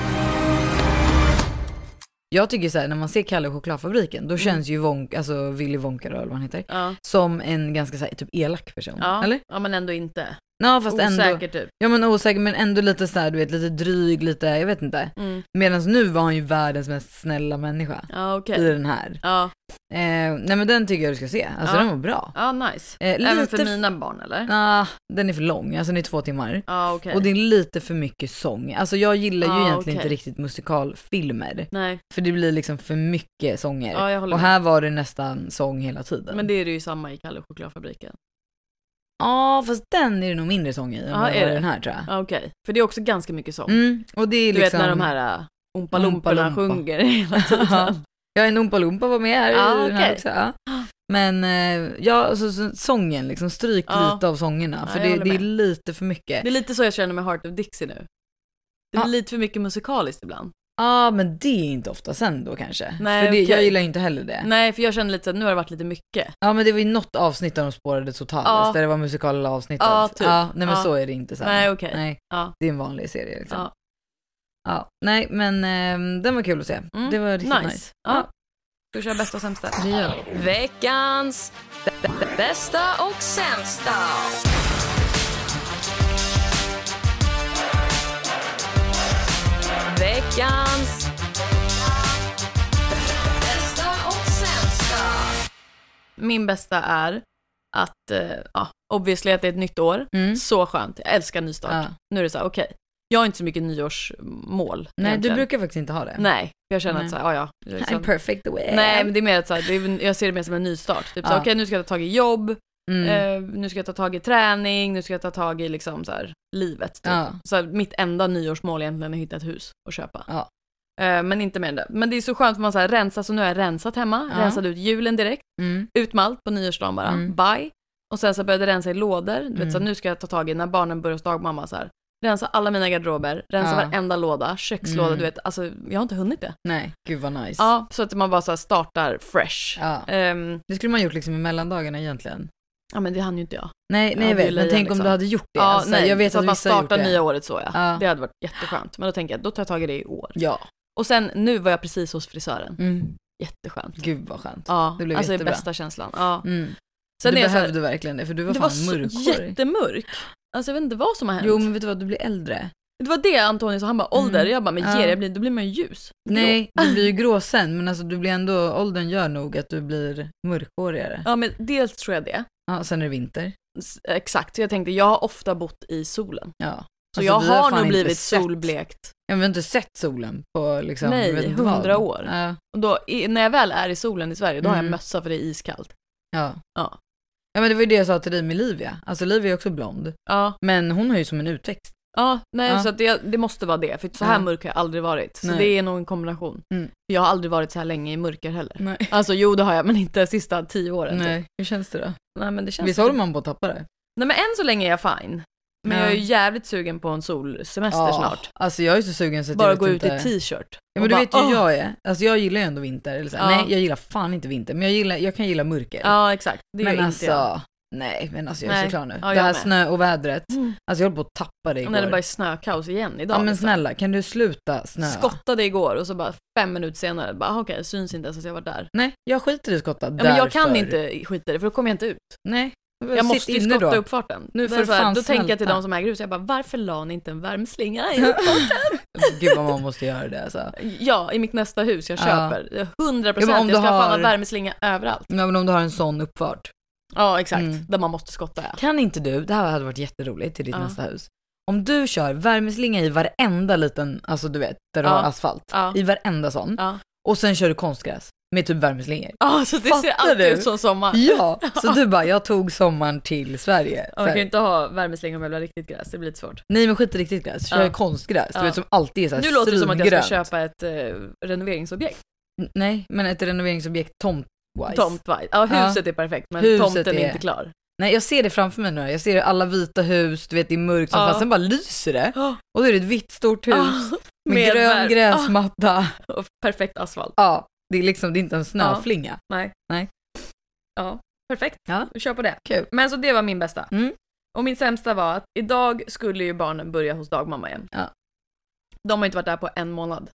[SPEAKER 5] Jag tycker så här, när man ser Kalle och chokladfabriken, då känns ju Wonka, alltså Willy Wonka eller vad han heter, som en ganska så här, typ elak person, eller?
[SPEAKER 4] Ja, men ändå inte.
[SPEAKER 5] Ja, fast
[SPEAKER 4] osäker
[SPEAKER 5] ändå,
[SPEAKER 4] typ.
[SPEAKER 5] Ja, men osäker, men ändå lite så här, du vet, lite dryg, lite, jag vet inte. Medan nu var han ju världens mest snälla människa i den här. Nej men den tycker jag du ska se. Alltså den var bra.
[SPEAKER 4] Ja, nice. Även för mina barn eller?
[SPEAKER 5] Den är för lång, alltså den är 2 timmar.
[SPEAKER 4] Okay.
[SPEAKER 5] Och det är lite för mycket sång. Alltså jag gillar ju egentligen inte riktigt musikalfilmer.
[SPEAKER 4] Nej.
[SPEAKER 5] För det blir liksom för mycket sånger.
[SPEAKER 4] Ja, jag håller
[SPEAKER 5] och
[SPEAKER 4] med.
[SPEAKER 5] här var det nästan sång hela tiden.
[SPEAKER 4] Men det är det ju samma i Kalle och chokladfabriken.
[SPEAKER 5] Ja, fast den är det nog mindre sång i än vad är den här tror jag.
[SPEAKER 4] Okej, för det är också ganska mycket sång.
[SPEAKER 5] Och det är
[SPEAKER 4] du
[SPEAKER 5] liksom...
[SPEAKER 4] vet när de här Oompa Loomporna sjunger hela tiden.
[SPEAKER 5] Ja, en Oompa Loompa var med här i den här också. Ja. Men alltså, sången, liksom stryk lite av sångerna. För det är lite för mycket.
[SPEAKER 4] Det är lite så jag känner med Heart of Dixie nu. Det är lite för mycket musikaliskt ibland.
[SPEAKER 5] Ja, men det är inte ofta sen då kanske.
[SPEAKER 4] Nej,
[SPEAKER 5] för jag gillar inte heller det.
[SPEAKER 4] Nej, för jag känner lite så att nu har det varit lite mycket.
[SPEAKER 5] Ja, men det var ju något avsnitt där de spårade totalt. Där det var musikala avsnittet.
[SPEAKER 4] Typ.
[SPEAKER 5] Nej, men så är det inte sen.
[SPEAKER 4] Nej, okej.
[SPEAKER 5] Nej, det är en vanlig serie liksom. Nej, men den var kul att se. Det var riktigt nice.
[SPEAKER 4] Ja. Ska vi köra bästa och sämsta?
[SPEAKER 5] Det gör vi.
[SPEAKER 10] Veckans bästa och sämsta. Veckans bästa och sämsta.
[SPEAKER 4] Min bästa är att, obviously att det är ett nytt år. Så skönt, jag älskar nystart. Nu är det så här, okej. Jag har inte så mycket nyårsmål.
[SPEAKER 5] Nej,
[SPEAKER 4] egentligen.
[SPEAKER 5] Du brukar faktiskt inte ha det.
[SPEAKER 4] Nej, jag känner att så här,
[SPEAKER 5] liksom, I'm perfect the way.
[SPEAKER 4] Nej, men det är mer att så här, jag ser det mer som en nystart. Typ så okej, nu ska jag ta tag i jobb. Nu ska jag ta tag i träning. Nu ska jag ta tag i liksom så här, livet. Typ. Så här, mitt enda nyårsmål egentligen är att hitta ett hus och köpa. Men inte mer än det. Men det är så skönt för man så här, rensar. Så nu har jag rensat hemma. Rensat ut julen direkt. Ut med allt på nyårsdagen bara. Bye. Och sen så började jag rensa i lådor. Du vet, så nu ska jag ta tag i när barnen börjar hos dagmamma så här. Rensa alla mina garderober, rensa varenda låda, kökslåda, du vet, alltså jag har inte hunnit det.
[SPEAKER 5] Nej, gud vad nice.
[SPEAKER 4] Ja, så att man bara så här startar fresh.
[SPEAKER 5] Det skulle man gjort liksom i mellandagarna egentligen.
[SPEAKER 4] Ja, men det hann ju inte jag.
[SPEAKER 5] Nej, jag vet, men tänk liksom. Om du hade gjort det.
[SPEAKER 4] Ja, alltså, nej, jag vet så att man startar nya året så, det hade varit jätteskönt. Men då tänker jag, då tar jag tag i det i år.
[SPEAKER 5] Ja.
[SPEAKER 4] Och sen, nu var jag precis hos frisören. Jätteskönt.
[SPEAKER 5] Gud vad skönt.
[SPEAKER 4] Ja,
[SPEAKER 5] det blev
[SPEAKER 4] alltså
[SPEAKER 5] jättebra.
[SPEAKER 4] Det bästa känslan. Ja.
[SPEAKER 5] Sen du behövde verkligen det, för du var fan mörkhårig.
[SPEAKER 4] Det var så jättemörk. Alltså jag vet inte vad som har hänt.
[SPEAKER 5] Jo, men vet du vad, du blir äldre.
[SPEAKER 4] Det var det Antonio sa, han bara ålder. Jag bara, men då blir man ju ljus.
[SPEAKER 5] Nej, du blir ju grå sen, men alltså du blir ändå, åldern gör nog att du blir mörkhårigare.
[SPEAKER 4] Ja, men dels tror jag det.
[SPEAKER 5] Ja, sen är det vinter.
[SPEAKER 4] Exakt, så jag tänkte, jag har ofta bott i solen.
[SPEAKER 5] Ja.
[SPEAKER 4] Så alltså, jag har nog blivit solblekt.
[SPEAKER 5] Jag har inte sett solen på liksom,
[SPEAKER 4] nej, 100 år. Och då, när jag väl är i solen i Sverige, då har jag mössa för det är iskallt.
[SPEAKER 5] Ja, men det var ju det jag sa till dig med Livia. Alltså Livia är också blond. Men hon har ju som en utväxt.
[SPEAKER 4] Så att det måste vara det. För så här mörk har jag aldrig varit. Så det är nog en kombination. Jag har aldrig varit så här länge i mörker heller.
[SPEAKER 5] Nej.
[SPEAKER 4] Alltså jo, det har jag, men inte de sista 10 åren.
[SPEAKER 5] Nej,
[SPEAKER 4] typ.
[SPEAKER 5] hur känns det då?
[SPEAKER 4] Nej, men det känns
[SPEAKER 5] visst håller man på att tappa det?
[SPEAKER 4] Nej, men än så länge är jag fine. Men jag är ju jävligt sugen på en solsemester snart.
[SPEAKER 5] Alltså jag är så sugen så att
[SPEAKER 4] bara
[SPEAKER 5] jag
[SPEAKER 4] gå ut
[SPEAKER 5] inte...
[SPEAKER 4] i t-shirt.
[SPEAKER 5] Ja, men du vet ju jag är. Alltså jag gillar ju ändå vinter. Eller så. Nej, jag gillar fan inte vinter. Men jag kan gilla mörker.
[SPEAKER 4] Ja, exakt. Det
[SPEAKER 5] men
[SPEAKER 4] är
[SPEAKER 5] alltså,
[SPEAKER 4] inte jag.
[SPEAKER 5] Nej, men alltså jag är så klar nu.
[SPEAKER 4] Ja,
[SPEAKER 5] det här snö och vädret. Alltså jag håller på att tappa det igår.
[SPEAKER 4] Och när det bara är snökaos igen idag.
[SPEAKER 5] Ja, men snälla, kan du sluta snöa?
[SPEAKER 4] Skottade igår och så bara 5 minuter senare. Bara okej, syns inte ens att jag var där.
[SPEAKER 5] Nej, jag skiter i skotta.
[SPEAKER 4] Ja, men jag kan inte skita i det, för då kommer jag inte ut.
[SPEAKER 5] Nej.
[SPEAKER 4] Jag måste ju skotta
[SPEAKER 5] då.
[SPEAKER 4] uppfarten.
[SPEAKER 5] Nu får
[SPEAKER 4] då tänker jag till de som äger hus. Jag bara, varför la ni inte en värmslinga i uppfarten?
[SPEAKER 5] Gud vad man måste göra det alltså.
[SPEAKER 4] Ja, i mitt nästa hus jag köper 100%, jag ska fan ha värmeslinga överallt.
[SPEAKER 5] Ja, men om du har en sån uppfart.
[SPEAKER 4] Ja, exakt, där man måste skotta.
[SPEAKER 5] Kan inte du, det här hade varit jätteroligt till ditt nästa hus. Om du kör värmeslinga i varenda liten, alltså du vet, där du har asfalt. I varenda sån. Och sen kör du konstgräs. Med typ värmeslingor.
[SPEAKER 4] Så det ser alltid ut som sommar.
[SPEAKER 5] Ja, så du bara, jag tog sommaren till Sverige.
[SPEAKER 4] Man kan ju inte ha värmeslingor om jag vill ha riktigt gräs, det blir lite svårt.
[SPEAKER 5] Nej, men skit i riktigt gräs, kör konstgräs. Du vet som alltid är så här.
[SPEAKER 4] Nu låter det som att jag ska köpa ett renoveringsobjekt.
[SPEAKER 5] Nej, men ett renoveringsobjekt tomtwise.
[SPEAKER 4] Tomtwise, ja huset är perfekt, men huset tomten är inte klar.
[SPEAKER 5] Nej, jag ser det framför mig nu. Jag ser alla vita hus, du vet det är mörkt som fast sen bara lyser det. Och då är det ett vitt stort hus med grön gräsmatta.
[SPEAKER 4] Och perfekt asfalt.
[SPEAKER 5] Ja. Det är liksom, det är inte en snöflinga.
[SPEAKER 4] Nej. Ja, perfekt.
[SPEAKER 5] Ja.
[SPEAKER 4] Vi kör på det.
[SPEAKER 5] Kul.
[SPEAKER 4] Men så det var min bästa. Och min sämsta var att idag skulle ju barnen börja hos dagmamma igen.
[SPEAKER 5] Ja.
[SPEAKER 4] De har inte varit där på 1 månad.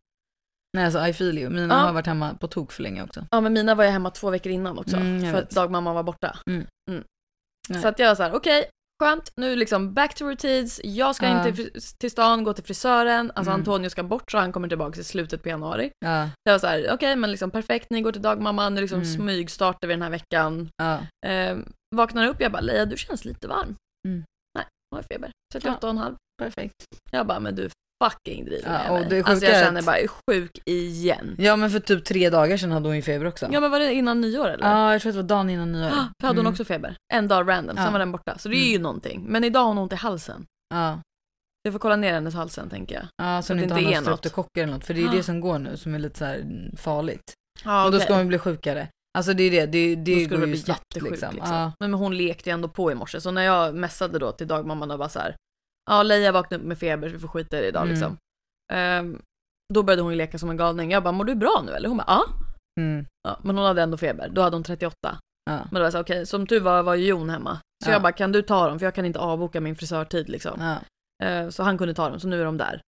[SPEAKER 5] Nej, alltså I feel you. Mina har varit hemma på tok för länge också.
[SPEAKER 4] Ja, men mina var jag hemma 2 veckor innan också. För att dagmamma var borta. Så att jag var så här, okej, skönt, nu liksom back to routines. Jag ska inte till stan, gå till frisören. Alltså Antonio ska bort så han kommer tillbaka i slutet på januari. Jag var så här, okej, men liksom perfekt, ni går till dagmamma. Nu liksom smygstartar vi den här veckan. Vaknar upp, jag bara, Leia, du känns lite varm. Nej, jag har feber. 38,5. Perfekt. Jag bara, men du fucking driver med mig. Alltså jag känner bara, jag är sjuk igen.
[SPEAKER 5] Ja, men för typ 3 dagar sedan hade hon ju feber också.
[SPEAKER 4] Ja, men var det innan nyår eller?
[SPEAKER 5] Ja, jag tror att det var dagen innan nyår.
[SPEAKER 4] För hade hon också feber. En dag random, sen var den borta. Så det är ju någonting. Men idag har hon ont i halsen. Jag får kolla ner hennes halsen, tänker jag.
[SPEAKER 5] Ja, så det inte har någon streptokocker eller något. För det är det som går nu, som är lite så här farligt. Och då ska hon bli sjukare. Alltså det är det går ju snabbt liksom.
[SPEAKER 4] Men hon lekte ju ändå på i morse. Så när jag messade då till dagmamman och bara så här, ja, Leia vaknade upp med feber så vi får skita i det idag liksom. Då började hon leka som en galning. Jag bara, mår du bra nu eller? Hon bara, ja, men hon hade ändå feber. Då hade hon 38. Men det var så okej, som tur var ju Jon hemma. Så jag bara, kan du ta dem? För jag kan inte avboka min frisörtid liksom. Så han kunde ta dem, så nu är de där.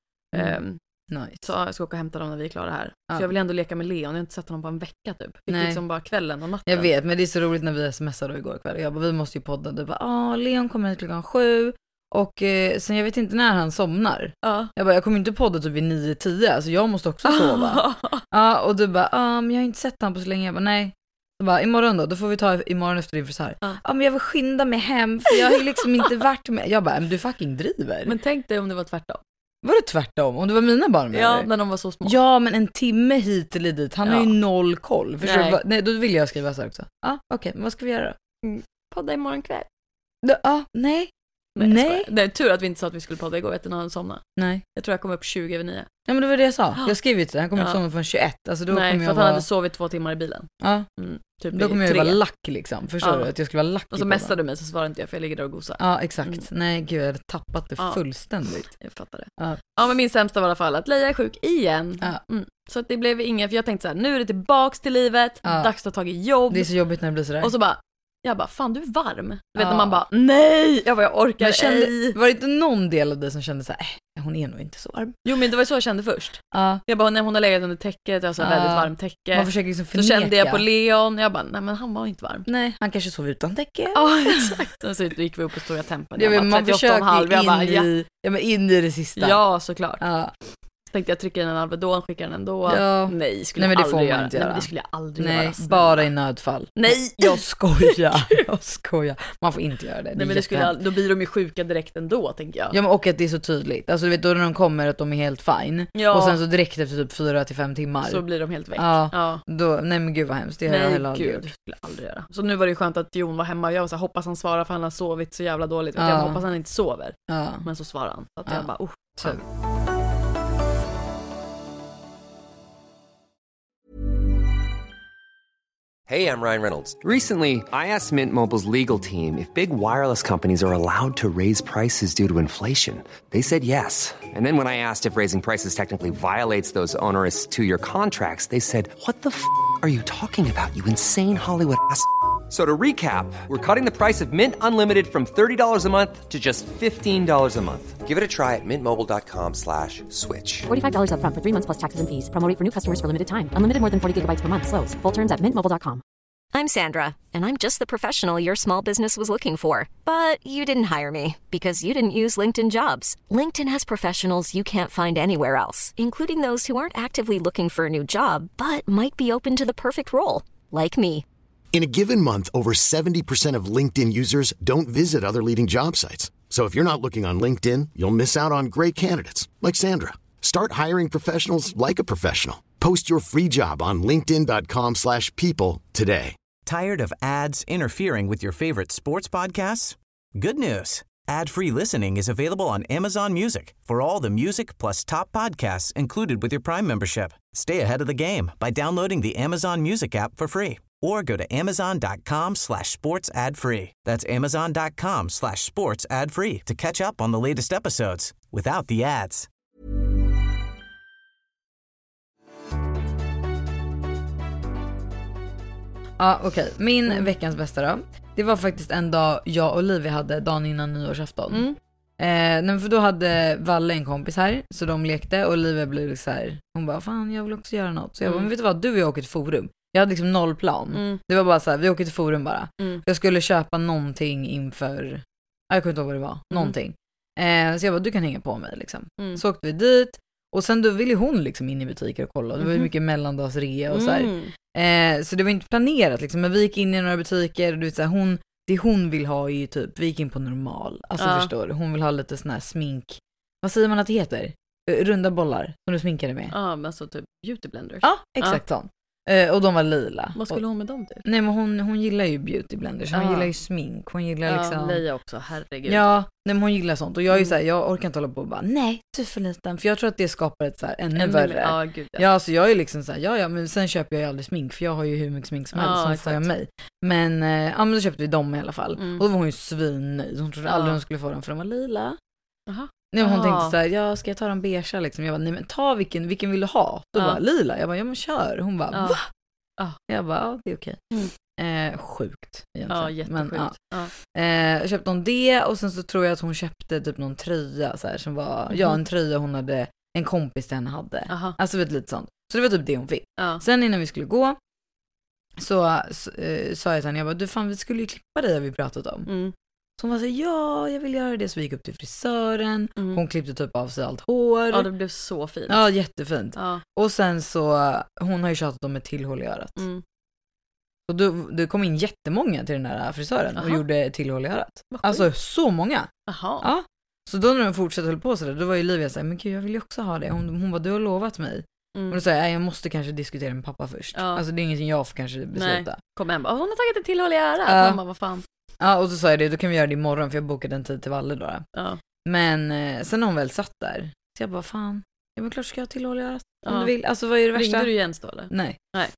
[SPEAKER 5] Nice.
[SPEAKER 4] Så jag ska åka och hämta dem när vi är klara här. Så jag vill ändå leka med Leon. Jag har inte sett honom på en vecka typ. Fick liksom bara kvällen och natten.
[SPEAKER 5] Jag vet, men det är så roligt när vi smsade då igår kväll. Jag bara, vi måste ju podda. Du bara, Leon kommer hit 7:00. Och sen jag vet inte när han somnar. Jag bara, jag kommer inte podda typ vid 9-10. Alltså jag måste också sova. Och du bara, men jag har inte sett han på så länge. Jag bara, nej. Så bara, imorgon då får vi ta imorgon efter din frisör. Men jag vill skynda mig hem. För jag har ju liksom inte varit med. Jag bara, men du fucking driver.
[SPEAKER 4] Men tänk dig om det var tvärtom.
[SPEAKER 5] Var det tvärtom? Om det var mina barn med?
[SPEAKER 4] Ja, när de var så små.
[SPEAKER 5] Ja, men en timme hit eller dit. Han har ju noll koll. Förstår du? Nej, då vill jag skriva så här också. Okej, men vad ska vi göra då?
[SPEAKER 4] Podda imorgon kväll.
[SPEAKER 5] Nej.
[SPEAKER 4] Det är tur att vi inte sa att vi skulle podda igår, vet du, när han somnade.
[SPEAKER 5] Nej.
[SPEAKER 4] Jag tror jag kom upp 20:09.
[SPEAKER 5] Ja, men det var det jag sa. Jag skrev ju till han kommer inte somna från 21. Alltså då
[SPEAKER 4] nej,
[SPEAKER 5] kommer
[SPEAKER 4] för att han hade sovit 2 timmar i bilen. Typ
[SPEAKER 5] då kommer jag vara lack liksom. Förstår du? Att jag skulle vara lack.
[SPEAKER 4] Och så messade du mig så svarade inte jag, för jag ligger där och gosar.
[SPEAKER 5] Ja, exakt. Nej, gud, jag hade tappat det fullständigt.
[SPEAKER 4] Jag fattar det. Ja, men min sämsta var i alla fall att Leia är sjuk igen. Så att det blev inget, för jag tänkte så här, nu är det tillbaks till livet. Dags att ta tag i jobb.
[SPEAKER 5] Det är så jobbigt när det blir sådär.
[SPEAKER 4] Och så bara, jag bara, fan du är varm. Du vet när man bara, nej! Jag orkar ej.
[SPEAKER 5] Var det inte någon del av dig som kände så här, hon är nog inte så varm?
[SPEAKER 4] Jo, men det var så jag kände först. Jag bara, när hon har legat under täcket, jag så väldigt varmt täcke.
[SPEAKER 5] Man försöker liksom förneka.
[SPEAKER 4] Så kände jag på Leon, jag bara, nej men han var inte varm.
[SPEAKER 5] Nej, han kanske sov utan täcke.
[SPEAKER 4] Ja, exakt. Och så gick vi upp på stora tempen.
[SPEAKER 5] Man försöker in i det sista.
[SPEAKER 4] Ja, såklart. Så tänkte jag trycka in en Alvedon, skickar den ändå. Nej, skulle jag aldrig göra. Nej, men det skulle jag aldrig göra.
[SPEAKER 5] Nej, bara i nödfall.
[SPEAKER 4] Nej,
[SPEAKER 5] jag skojar. Man får inte göra det.
[SPEAKER 4] Nej, men det skulle då blir de ju sjuka direkt ändå, tänker jag.
[SPEAKER 5] Ja, men och att det är så tydligt. Alltså du vet, då när de kommer att de är helt fine. Och sen så direkt efter typ 4-5 timmar.
[SPEAKER 4] Så blir de helt väck.
[SPEAKER 5] Då, nej men gud vad hemskt. Det har jag heller aldrig gjort.
[SPEAKER 4] Det skulle jag aldrig göra. Så nu var det ju skönt att Jon var hemma. Jag var så här, hoppas han svarar, för han har sovit så jävla dåligt. Jag hoppas han inte sover. Men så svarar han. Så att jag bara,
[SPEAKER 11] Hey, I'm Ryan Reynolds. Recently, I asked Mint Mobile's legal team if big wireless companies are allowed to raise prices due to inflation. They said yes. And then when I asked if raising prices technically violates those onerous 2-year contracts, they said, what the f*** are you talking about, you insane Hollywood ass? So to recap, we're cutting the price of Mint Unlimited from $30 a month to just $15 a month. Give it a try at mintmobile.com/switch.
[SPEAKER 12] $45 up front for 3 months plus taxes and fees. Promo rate for new customers for limited time. Unlimited more than 40 gigabytes per month. Slows full terms at mintmobile.com.
[SPEAKER 1] I'm Sandra, and I'm just the professional your small business was looking for. But you didn't hire me because you didn't use LinkedIn Jobs. LinkedIn has professionals you can't find anywhere else, including those who aren't actively looking for a new job, but might be open to the perfect role, like me.
[SPEAKER 2] In a given month, over 70% of LinkedIn users don't visit other leading job sites. So if you're not looking on LinkedIn, you'll miss out on great candidates like Sandra. Start hiring professionals like a professional. Post your free job on linkedin.com/people today.
[SPEAKER 13] Tired of ads interfering with your favorite sports podcasts? Good news. Ad-free listening is available on Amazon Music for all the music plus top podcasts included with your Prime membership. Stay ahead of the game by downloading the Amazon Music app for free. Or go to amazon.com/sports ad free. That's amazon.com/sports ad free to catch up on the latest episodes without the ads.
[SPEAKER 5] Ja, okej. Min veckans bästa då. Det var faktiskt en dag jag och Olivia hade dagen innan nyårsafton. För då hade Valle en kompis här, så de lekte och Olivia blev så här, hon bara, fan jag vill också göra något. Så jag bara, men vet du vad, du och jag åker till Forum. Jag hade liksom noll plan. Det var bara så här, vi åker till Forum bara. Jag skulle köpa någonting inför Jag kunde inte ihåg vad det var. Någonting. Så jag bara, du kan hänga på mig liksom. Så åkte vi dit. Och sen då ville hon liksom in i butiker och kolla. Det var ju mycket mellandagsrea och så här. Så det var inte planerat liksom. Men vi gick in i några butiker och du vet så här, det hon vill ha är ju typ, vi gick in på normal. Alltså förstår du, hon vill ha lite sån här smink. Vad säger man att det heter? Runda bollar som du sminkade med.
[SPEAKER 4] Ja, men så typ beauty blenders.
[SPEAKER 5] Ja, exakt sån. Och de var lila.
[SPEAKER 4] Vad skulle hon med dem till?
[SPEAKER 5] Nej, men hon gillar ju beauty blenders. Hon gillar ju smink. Hon gillar liksom...
[SPEAKER 4] Leia också, herregud.
[SPEAKER 5] Ja, nej, men hon gillar sånt. Och jag är ju såhär, jag orkar inte hålla på och bara, nej, du är för liten. För jag tror att det skapar ett såhär ännu värre.
[SPEAKER 4] Gud,
[SPEAKER 5] ja, så jag är liksom såhär, ja, men sen köper jag ju aldrig smink. För jag har ju hur mycket smink som helst, som får jag mig. Men, men då köpte vi dem i alla fall. Och då var hon ju svinnöjd. Hon trodde aldrig hon skulle få dem för de var lila.
[SPEAKER 4] Jaha.
[SPEAKER 5] Nej, men hon tänkte såhär, ja, ska jag ta dem beige liksom? Jag bara, nej men ta vilken vill du ha? Då bara, lila. Jag bara, ja men kör. Hon bara, va? Jag bara, ja, det är okej. Sjukt egentligen.
[SPEAKER 4] Ja, jättesjukt.
[SPEAKER 5] Jag köpte hon det och sen så tror jag att hon köpte typ någon tröja så här, som var, en tröja hon hade, en kompis till henne hade. Alltså vet lite sånt. Så det var typ det hon fick. Sen innan vi skulle gå så sa jag till henne, jag bara, du fan, vi skulle ju klippa dig, vi pratat om. Så hon var så här, ja, jag vill göra det. Så vi gick upp till frisören. Hon klippte typ av sig allt hår.
[SPEAKER 4] Ja, det blev så fint.
[SPEAKER 5] Ja, jättefint. Och sen så, hon har ju tjatat om ett tillhåll i örat. Och det kom in jättemånga till den här frisören och gjorde tillhåll i örat. Alltså så många. Ja. Så då när de fortsatte hålla på sådär, då var ju Livia såhär, men gud, jag vill ju också ha det. Hon bara, du har lovat mig. Och då sa jag måste kanske diskutera med pappa först. Alltså det är ingenting jag får kanske besluta.
[SPEAKER 4] Nej. Kom hem, hon har tagit ett tillhåll i örat. Mamma, vad fan.
[SPEAKER 5] Ja, och så sa jag det, då kan vi göra det imorgon för jag bokade en tid till Valle då. Men sen när hon väl satt där, så jag bara, fan, ja men klart ska jag tillhåll i örat. Om du vill, alltså vad är det värsta?
[SPEAKER 4] Ringde du Jens då eller?
[SPEAKER 5] Nej.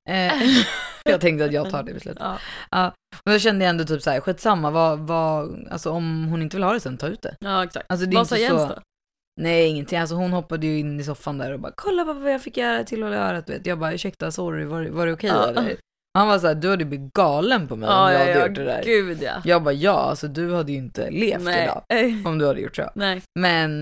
[SPEAKER 5] Jag tänkte att jag tar det beslutet. Men då kände jag ändå typ såhär, skitsamma, alltså om hon inte vill ha det sen, ta ut det.
[SPEAKER 4] Ja, exakt.
[SPEAKER 5] Alltså, det är vad sa Jens då? Nej, ingenting. Alltså hon hoppade ju in i soffan där och bara, kolla vad jag fick göra till hålla i örat, vet. Jag bara, ursäkta, sorry, var det okej eller? Han var såhär, du hade blivit galen på mig om jag hade gjort det där.
[SPEAKER 4] Gud, ja.
[SPEAKER 5] Jag bara, ja, alltså du hade ju inte levt idag om du hade gjort så.
[SPEAKER 4] Nej.
[SPEAKER 5] Men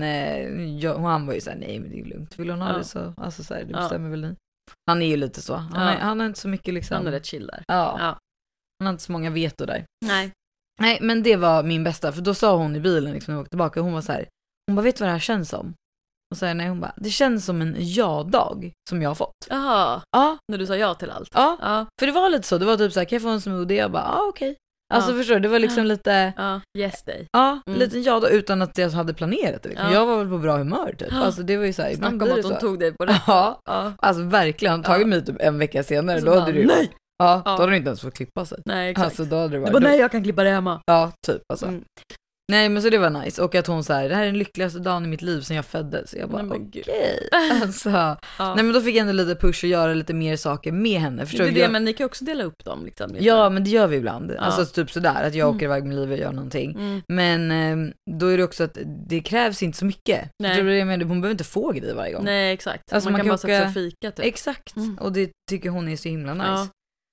[SPEAKER 5] han var ju såhär, nej men det är lugnt, vill hon ha det så, alltså såhär, det bestämmer väl ni. Han är ju lite så, han har inte så mycket liksom.
[SPEAKER 4] Han är rätt chill där.
[SPEAKER 5] Ja. Han har inte så många veto där.
[SPEAKER 4] Nej,
[SPEAKER 5] men det var min bästa, för då sa hon i bilen liksom när vi åkte tillbaka, hon var såhär, hon bara, vet du vad det här känns som? Och så nej, hon bara, det känns som en ja-dag som jag har fått.
[SPEAKER 4] Jaha, när du sa ja till allt.
[SPEAKER 5] Ja, för det var lite så, det var typ såhär, kan jag få en smoothie? Jag bara, okej. Alltså förstår du, det var liksom lite...
[SPEAKER 4] Yes day.
[SPEAKER 5] Lite ja-dag utan att jag hade planerat det. Liksom. Jag var väl på bra humör typ. Alltså det var ju såhär, ibland
[SPEAKER 4] blir det så. Snacka om att hon tog dig på det.
[SPEAKER 5] Alltså verkligen, tagit mig typ en vecka senare,
[SPEAKER 4] alltså,
[SPEAKER 5] då hade du...
[SPEAKER 4] Nej!
[SPEAKER 5] Då hade du inte ens fått klippa sig.
[SPEAKER 4] Nej, exakt.
[SPEAKER 5] Alltså då hade det varit...
[SPEAKER 4] Du bara, nej, jag kan klippa det hemma.
[SPEAKER 5] Ja, typ alltså. Nej, men så det var nice. Och att hon så här, det här är den lyckligaste dagen i mitt liv sedan jag föddes. Så jag bara, okej. Alltså, nej, men då fick jag ändå lite push och göra lite mer saker med henne. Förstår
[SPEAKER 4] det, men ni kan också dela upp dem. Liksom,
[SPEAKER 5] ja, men det gör vi ibland. Alltså typ sådär, att jag åker iväg med livet och gör någonting. Men då är det också att det krävs inte så mycket. Förstår du det? Men hon behöver inte få grejer varje gång.
[SPEAKER 4] Nej, exakt.
[SPEAKER 5] Alltså,
[SPEAKER 4] man kan bara sätta sig och fika typ.
[SPEAKER 5] Exakt. Och det tycker hon är så himla nice.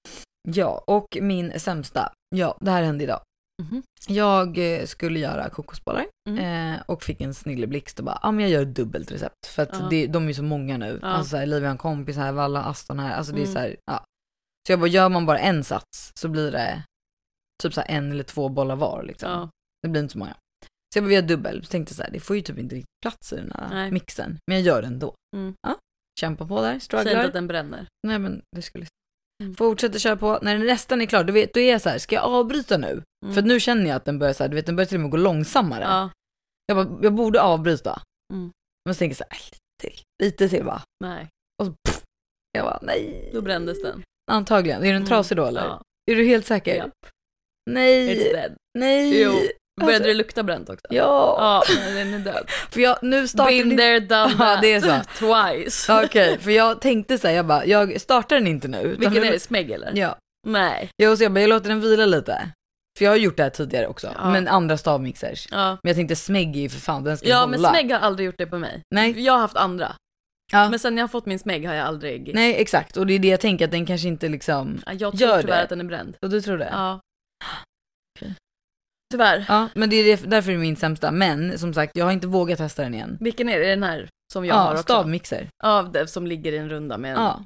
[SPEAKER 5] Ja, och min sämsta. Ja, det här hände idag. Jag skulle göra kokosbollar och fick en snilleblixt och bara, men jag gör dubbelt recept för att de är ju så många nu. Alltså såhär, Livia har en kompis här, Valla, Aston här, alltså det är såhär, Så jag bara, gör man bara en sats så blir det typ såhär 1 eller 2 bollar var liksom. Det blir inte så många. Så jag bara, vi gör dubbel. Så tänkte jag såhär, det får ju typ inte riktigt plats i den här mixen. Men jag gör den då. Kämpa på där, strugglar.
[SPEAKER 4] Säg inte att den bränner.
[SPEAKER 5] Nej, men det skulle fortsätter köra på. När den nästan är klar, då är jag så här, ska jag avbryta nu? För nu känner jag att den börjar så här, du vet, den börjar till och med gå långsammare. Jag borde avbryta. Men så tänker jag så här, lite till va?
[SPEAKER 4] Nej.
[SPEAKER 5] Och så jag bara, nej.
[SPEAKER 4] Då brändes den.
[SPEAKER 5] Antagligen. Är den trasig då eller? Är du helt säker?
[SPEAKER 4] Japp.
[SPEAKER 5] Nej.
[SPEAKER 4] It's dead.
[SPEAKER 5] Nej.
[SPEAKER 4] Jo. Började det lukta bränt också?
[SPEAKER 5] Ja.
[SPEAKER 4] Den är död.
[SPEAKER 5] För jag nu startade...
[SPEAKER 4] Been there, done that.
[SPEAKER 5] Det är så.
[SPEAKER 4] Twice.
[SPEAKER 5] Okej, för jag tänkte så här, jag startar den inte nu.
[SPEAKER 4] Vilken är det? Smeg eller?
[SPEAKER 5] Ja.
[SPEAKER 4] Nej.
[SPEAKER 5] Så jag låter den vila lite. För jag har gjort det här tidigare också. Men andra stavmixers. Men jag tänkte smeg är ju för fan, den ska hålla.
[SPEAKER 4] Men smeg har aldrig gjort det på mig.
[SPEAKER 5] Nej.
[SPEAKER 4] Jag har haft andra. Men sen jag har fått min smeg har jag aldrig...
[SPEAKER 5] Nej, exakt. Och det är det jag tänker, att den kanske inte liksom
[SPEAKER 4] jag tror tyvärr att den är bränd.
[SPEAKER 5] Och du tror det?
[SPEAKER 4] Ja. Okej. Tyvärr.
[SPEAKER 5] Ja, men det är därför är det min sämsta. Men som sagt, jag har inte vågat testa den igen.
[SPEAKER 4] Vilken är det? Den här som jag har också?
[SPEAKER 5] Stavmixer.
[SPEAKER 4] Ja, det som ligger i en runda med en...
[SPEAKER 5] Ja.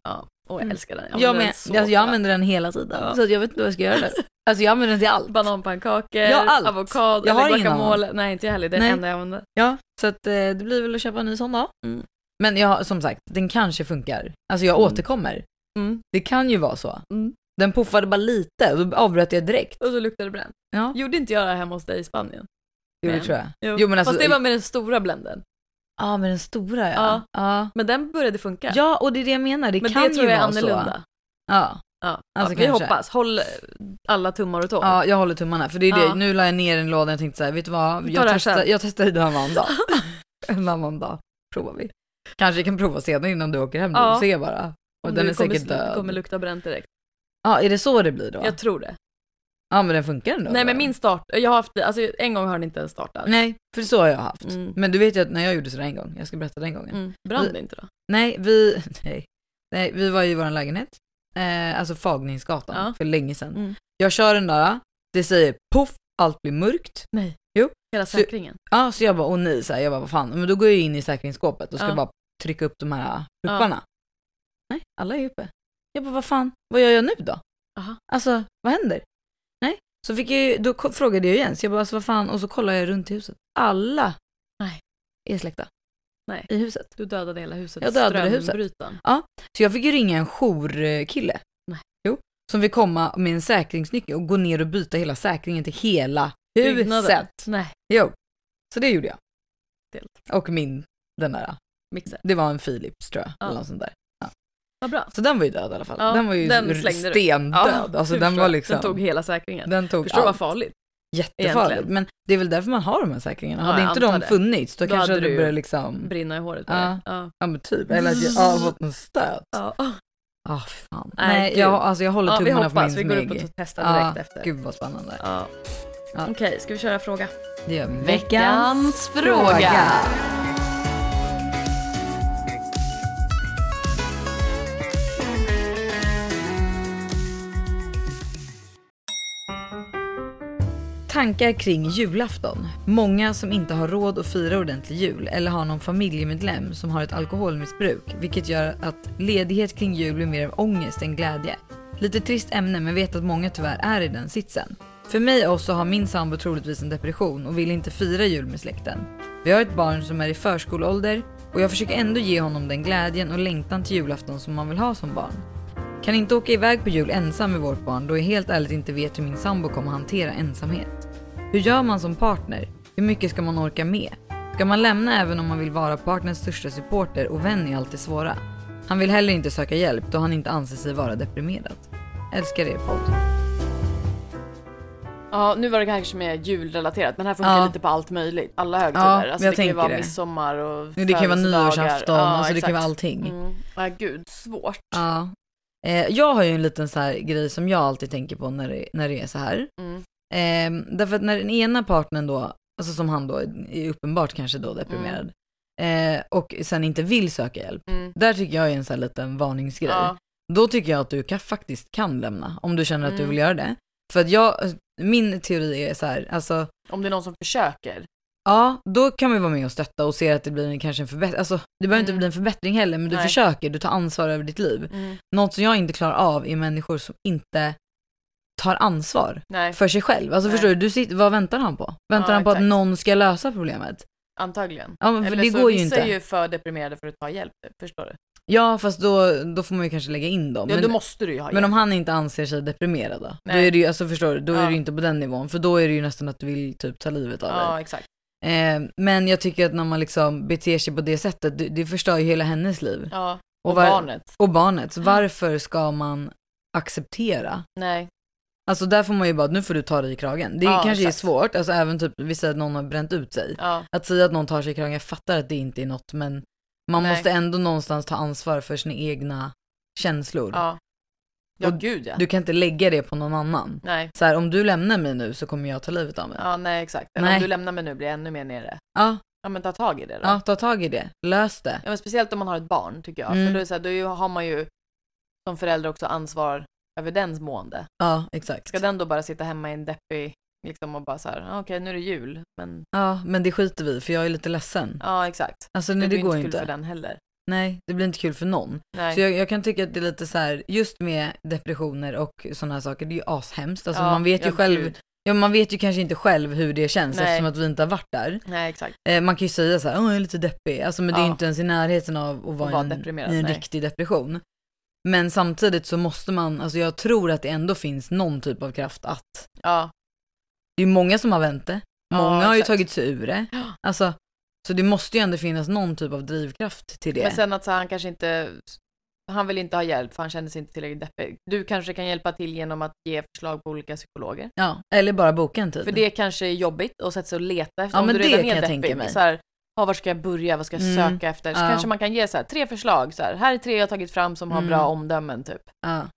[SPEAKER 4] Och jag älskar den.
[SPEAKER 5] Jag använder den hela tiden. Så att jag vet inte vad jag ska göra där. Alltså jag använder den till allt.
[SPEAKER 4] Bananpannkakor, avokado,
[SPEAKER 5] jag har
[SPEAKER 4] eller guacamole. Nej, inte jag heller. Det är den enda jag använder.
[SPEAKER 5] Ja, så att det blir väl att köpa en ny sån då. Men jag, som sagt, den kanske funkar. Alltså jag återkommer. Det kan ju vara så. Den puffade bara lite och då avbröt jag direkt.
[SPEAKER 4] Och så luktade det bränt.
[SPEAKER 5] Ja.
[SPEAKER 4] Gjorde inte jag det hemma hos dig i Spanien?
[SPEAKER 5] Jo, det tror jag.
[SPEAKER 4] Jo, men alltså, fast det var med den stora blenden.
[SPEAKER 5] Ja, med den stora, ja.
[SPEAKER 4] Men den började funka.
[SPEAKER 5] Ja, och det är det jag menar. Det kan
[SPEAKER 4] det tror
[SPEAKER 5] ju
[SPEAKER 4] jag är
[SPEAKER 5] vara
[SPEAKER 4] annorlunda.
[SPEAKER 5] Så. Ja.
[SPEAKER 4] Alltså, vi hoppas. Håll alla tummar och tår.
[SPEAKER 5] Ja, jag håller tummarna. För det är det. Nu la jag ner en låda och jag tänkte så här, vet du vad? Jag testar det en annan dag. En annan dag provar vi. Kanske kan prova sedan innan du åker hem nu. Se bara. Och den är säkert död.
[SPEAKER 4] Det kommer lukta bränt direkt.
[SPEAKER 5] Ja, är det så det blir då?
[SPEAKER 4] Jag tror det.
[SPEAKER 5] Ja, men den funkar ändå.
[SPEAKER 4] Nej, men min start, jag har haft, alltså en gång har den inte ens startat.
[SPEAKER 5] Nej, för så har jag haft. Men du vet ju att när jag gjorde så en gång, jag ska berätta den gången.
[SPEAKER 4] Brann det inte då?
[SPEAKER 5] Nej, vi var i vår lägenhet. Alltså Fagningsgatan för länge sedan. Jag kör den där, det säger puff, allt blir mörkt.
[SPEAKER 4] Nej.
[SPEAKER 5] Jo.
[SPEAKER 4] Hela säkringen.
[SPEAKER 5] Så jag bara, åh nej, så här, jag bara, vad fan. Men då går jag in i säkringsskåpet och ska bara trycka upp de här hupparna. Nej, alla är uppe. Jag bara, vad fan, vad gör jag nu då? Alltså, vad händer? Nej, så då frågade jag igen. Så jag bara, alltså, vad fan, och så kollar jag runt i huset. Alla är släckta.
[SPEAKER 4] Nej.
[SPEAKER 5] I huset.
[SPEAKER 4] Du dödade hela huset.
[SPEAKER 5] Jag dödade huset. Ja, så jag fick ju ringa en jourkille.
[SPEAKER 4] Nej.
[SPEAKER 5] Jo, som vill komma med en säkringsnyckel och gå ner och byta hela säkringen till hela huset.
[SPEAKER 4] Nej.
[SPEAKER 5] Jo, så det gjorde jag.
[SPEAKER 4] Helt.
[SPEAKER 5] Och den där
[SPEAKER 4] mixer.
[SPEAKER 5] Det var en Philips, tror jag. Eller något sånt där.
[SPEAKER 4] Vad bra.
[SPEAKER 5] Så den var ju död i alla fall.
[SPEAKER 4] Ja,
[SPEAKER 5] den var ju stendöd. Alltså den var liksom...
[SPEAKER 4] Den tog hela säkringen.
[SPEAKER 5] Förstår
[SPEAKER 4] vad farligt.
[SPEAKER 5] Jättefarligt. Egentligen. Men det är väl därför man har de här säkringarna. Hade inte de funnits, då kanske det började liksom...
[SPEAKER 4] brinna i håret.
[SPEAKER 5] Ja, men typ. Eller att jag fått en stöt. Fan. Nej, jag håller tummarna för min smeg.
[SPEAKER 4] Vi går upp och testar direkt efter.
[SPEAKER 5] Gud vad spännande.
[SPEAKER 4] Okej, ska vi köra fråga?
[SPEAKER 5] Det gör vi.
[SPEAKER 4] Veckans fråga.
[SPEAKER 5] Tankar kring julafton. Många som inte har råd att fira ordentlig jul eller har någon familjemedlem som har ett alkoholmissbruk, vilket gör att ledighet kring jul blir mer av ångest än glädje. Lite trist ämne, men vet att många tyvärr är i den sitsen. För mig också har min sambo troligtvis en depression och vill inte fira jul med släkten. Vi har ett barn som är i förskoleålder och jag försöker ändå ge honom den glädjen och längtan till julafton som man vill ha som barn. Kan inte åka iväg på jul ensam med vårt barn då jag helt ärligt inte vet hur min sambo kommer hantera ensamhet. Hur gör man som partner? Hur mycket ska man orka med? Ska man lämna även om man vill vara partners största supporter och vän i allt det svåra? Han vill heller inte söka hjälp då han inte anser sig vara deprimerad. Älskar er podd.
[SPEAKER 4] Ja, nu var det kanske mer julrelaterat, men här funkar lite på allt möjligt. Alla högtider. Alltså det kan ju vara midsommar och
[SPEAKER 5] det kan ju vara nyårsafton, alltså det kan vara allting.
[SPEAKER 4] Ja, gud, svårt.
[SPEAKER 5] Ja. Jag har ju en liten så här grej som jag alltid tänker på när det är så här. Därför att när den ena partnern då, alltså som han då är uppenbart kanske då deprimerad, och sen inte vill söka hjälp, där tycker jag är en så här liten varningsgrej. Då tycker jag att du faktiskt kan lämna om du känner att du vill göra det. För att min teori är så här, alltså
[SPEAKER 4] om det är någon som försöker.
[SPEAKER 5] Ja, då kan man vara med och stötta och se att det blir kanske en förbättring. Alltså, det behöver inte bli en förbättring heller, men du försöker, du tar ansvar över ditt liv. Något som jag inte klarar av är människor som inte tar ansvar för sig själv. Alltså förstår du, vad väntar han på? Väntar han på att någon ska lösa problemet?
[SPEAKER 4] Antagligen.
[SPEAKER 5] Ja, men det går ju inte.
[SPEAKER 4] Vissa är ju för deprimerade för att ta hjälp, förstår du?
[SPEAKER 5] Ja, fast då får man ju kanske lägga in dem.
[SPEAKER 4] Ja, då måste du ju ha hjälp.
[SPEAKER 5] Men om han inte anser sig deprimerad då är det ju, alltså förstår du, då är det ju inte på den nivån. För då är det ju nästan att du vill typ ta livet av dig.
[SPEAKER 4] Ja, exakt.
[SPEAKER 5] Men jag tycker att när man liksom beter sig på det sättet, det förstör ju hela hennes liv.
[SPEAKER 4] Ja, och barnet.
[SPEAKER 5] Och barnet. Så varför ska man acceptera?
[SPEAKER 4] Nej.
[SPEAKER 5] Alltså där får man ju bara, nu får du ta dig i kragen. Det kanske är svårt, alltså även typ, vi säger att någon har bränt ut sig. Att säga att någon tar sig i kragen, jag fattar att det inte är något, men man måste ändå någonstans ta ansvar för sina egna känslor.
[SPEAKER 4] Ja, gud ja.
[SPEAKER 5] Du kan inte lägga det på någon annan.
[SPEAKER 4] Nej.
[SPEAKER 5] Så här, om du lämnar mig nu så kommer jag ta livet av mig.
[SPEAKER 4] Ja, nej exakt. Eller om du lämnar mig nu blir jag ännu mer nere.
[SPEAKER 5] Ja.
[SPEAKER 4] Ja, men ta tag i det då.
[SPEAKER 5] Ja, ta tag i det. Lös det.
[SPEAKER 4] Ja, men speciellt om man har ett barn tycker jag. För då, är det så här, då har man ju som förälder också ansvar över dens mående.
[SPEAKER 5] Ja, exakt.
[SPEAKER 4] Ska den då bara sitta hemma i en deppig liksom och bara så här, okej, nu är det jul. Men...
[SPEAKER 5] Ja, men det skiter vi för jag är lite ledsen.
[SPEAKER 4] Ja, exakt.
[SPEAKER 5] Alltså, det går
[SPEAKER 4] inte
[SPEAKER 5] inte
[SPEAKER 4] för den heller.
[SPEAKER 5] Nej, det blir inte kul för någon. Nej. Så jag kan tycka att det är lite så här, just med depressioner och sådana här saker, det är ju ashemskt. Alltså man vet ju själv, man vet ju kanske inte själv hur det känns eftersom att vi inte har varit där.
[SPEAKER 4] Nej, exakt.
[SPEAKER 5] Man kan ju säga så här, jag är lite deppig. Alltså, men det är inte ens i närheten av att vara i en riktig depression. Men samtidigt så måste man, alltså jag tror att det ändå finns någon typ av kraft att. Ja. Det är många som har vänt det. Många har ju tagit sig ur det. Alltså, så det måste ju ändå finnas någon typ av drivkraft till det.
[SPEAKER 4] Men sen att så han kanske inte, han vill inte ha hjälp för han känner sig inte tillräckligt deppig. Du kanske kan hjälpa till genom att ge förslag på olika psykologer.
[SPEAKER 5] Ja, eller bara boka en tid.
[SPEAKER 4] För det kanske är jobbigt att sätta sig och leta efter.
[SPEAKER 5] Ja,
[SPEAKER 4] om
[SPEAKER 5] men
[SPEAKER 4] du
[SPEAKER 5] det
[SPEAKER 4] redan
[SPEAKER 5] kan
[SPEAKER 4] är
[SPEAKER 5] jag tänka mig.
[SPEAKER 4] Så här, var ska jag börja? Vad ska jag söka efter? Så kanske man kan ge så här 3 förslag. Så här är 3 jag har tagit fram som har bra omdömen typ.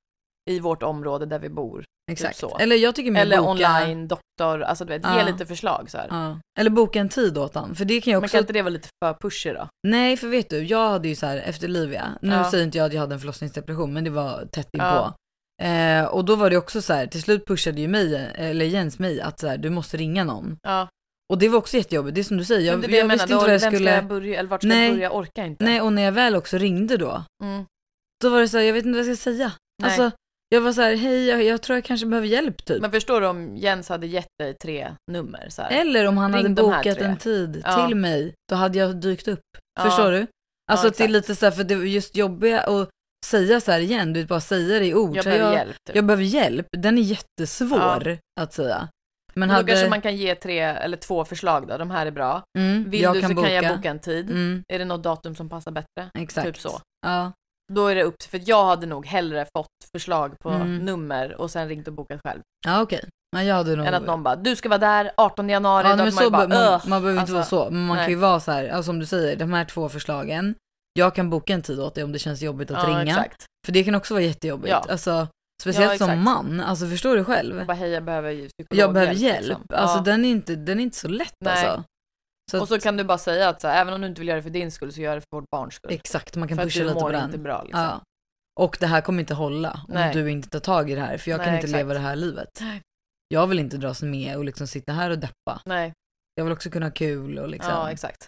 [SPEAKER 4] I vårt område där vi bor.
[SPEAKER 5] Exakt.
[SPEAKER 4] Typ så.
[SPEAKER 5] Eller jag tycker mer
[SPEAKER 4] eller
[SPEAKER 5] boka...
[SPEAKER 4] online, doktor, alltså du vet, ge lite förslag så här.
[SPEAKER 5] Eller boka en tid åt han. För det kan jag också...
[SPEAKER 4] Men kan inte det vara lite för pushy då?
[SPEAKER 5] Nej, för vet du, jag hade ju så här efter Livia. Nu säger inte jag att jag hade en förlossningsdepression, men det var tätt inpå. Och då var det också så här, till slut pushade ju mig, eller Jens mig, att så här, du måste ringa någon. Ja. Och det var också jättejobbigt, det är som du säger. Jag
[SPEAKER 4] visste
[SPEAKER 5] inte vad jag skulle...
[SPEAKER 4] Ska jag börja, eller vart ska jag börja, orkar inte.
[SPEAKER 5] Nej, och när jag väl också ringde då, då var det så här, jag vet inte vad jag ska säga. Nej. Alltså, jag var så här, hej, jag tror jag kanske behöver hjälp typ.
[SPEAKER 4] Men förstår du om Jens hade gett dig 3 nummer så här.
[SPEAKER 5] Eller om han hade bokat en tid till mig, då hade jag dykt upp. Förstår du? Alltså det är lite så här, för det är just jobbiga att säga så här igen, du bara säger det i ord.
[SPEAKER 4] Jag behöver hjälp. Typ.
[SPEAKER 5] Jag behöver hjälp, den är jättesvår att säga. Men
[SPEAKER 4] då kanske man kan ge 3 eller 2 förslag då, de här är bra. Vill du så kan jag boka en tid. Är det något datum som passar bättre?
[SPEAKER 5] Exakt.
[SPEAKER 4] Typ så. Ja. Då är det upp till, för jag hade nog hellre fått förslag på nummer och sen ringt och bokat själv.
[SPEAKER 5] Ja, okej. Ja, jag hade nog...
[SPEAKER 4] Än att någon bara, du ska vara där 18 januari.
[SPEAKER 5] Ja, men så man behöver inte vara
[SPEAKER 4] alltså,
[SPEAKER 5] så. Men man kan ju vara så här, alltså, som du säger, de här 2 förslagen. Jag kan boka en tid åt dig om det känns jobbigt att ringa. Exakt. För det kan också vara jättejobbigt. Ja. Alltså, speciellt som man. Alltså förstår du själv?
[SPEAKER 4] Bara, hej, jag behöver
[SPEAKER 5] hjälp. Liksom. Alltså den är inte så lätt. Nej. Alltså. Så
[SPEAKER 4] och så kan du bara säga att så här, även om du inte vill göra det för din skull så gör det för vårt barns skull.
[SPEAKER 5] Exakt, man kan pusha lite på den.
[SPEAKER 4] Inte bra, liksom.
[SPEAKER 5] Ja. Och det här kommer inte hålla om du inte tar tag i det här. För jag kan inte leva det här livet. Nej. Jag vill inte dras med och liksom sitta här och deppa. Nej. Jag vill också kunna ha kul och liksom.
[SPEAKER 4] Ja, exakt.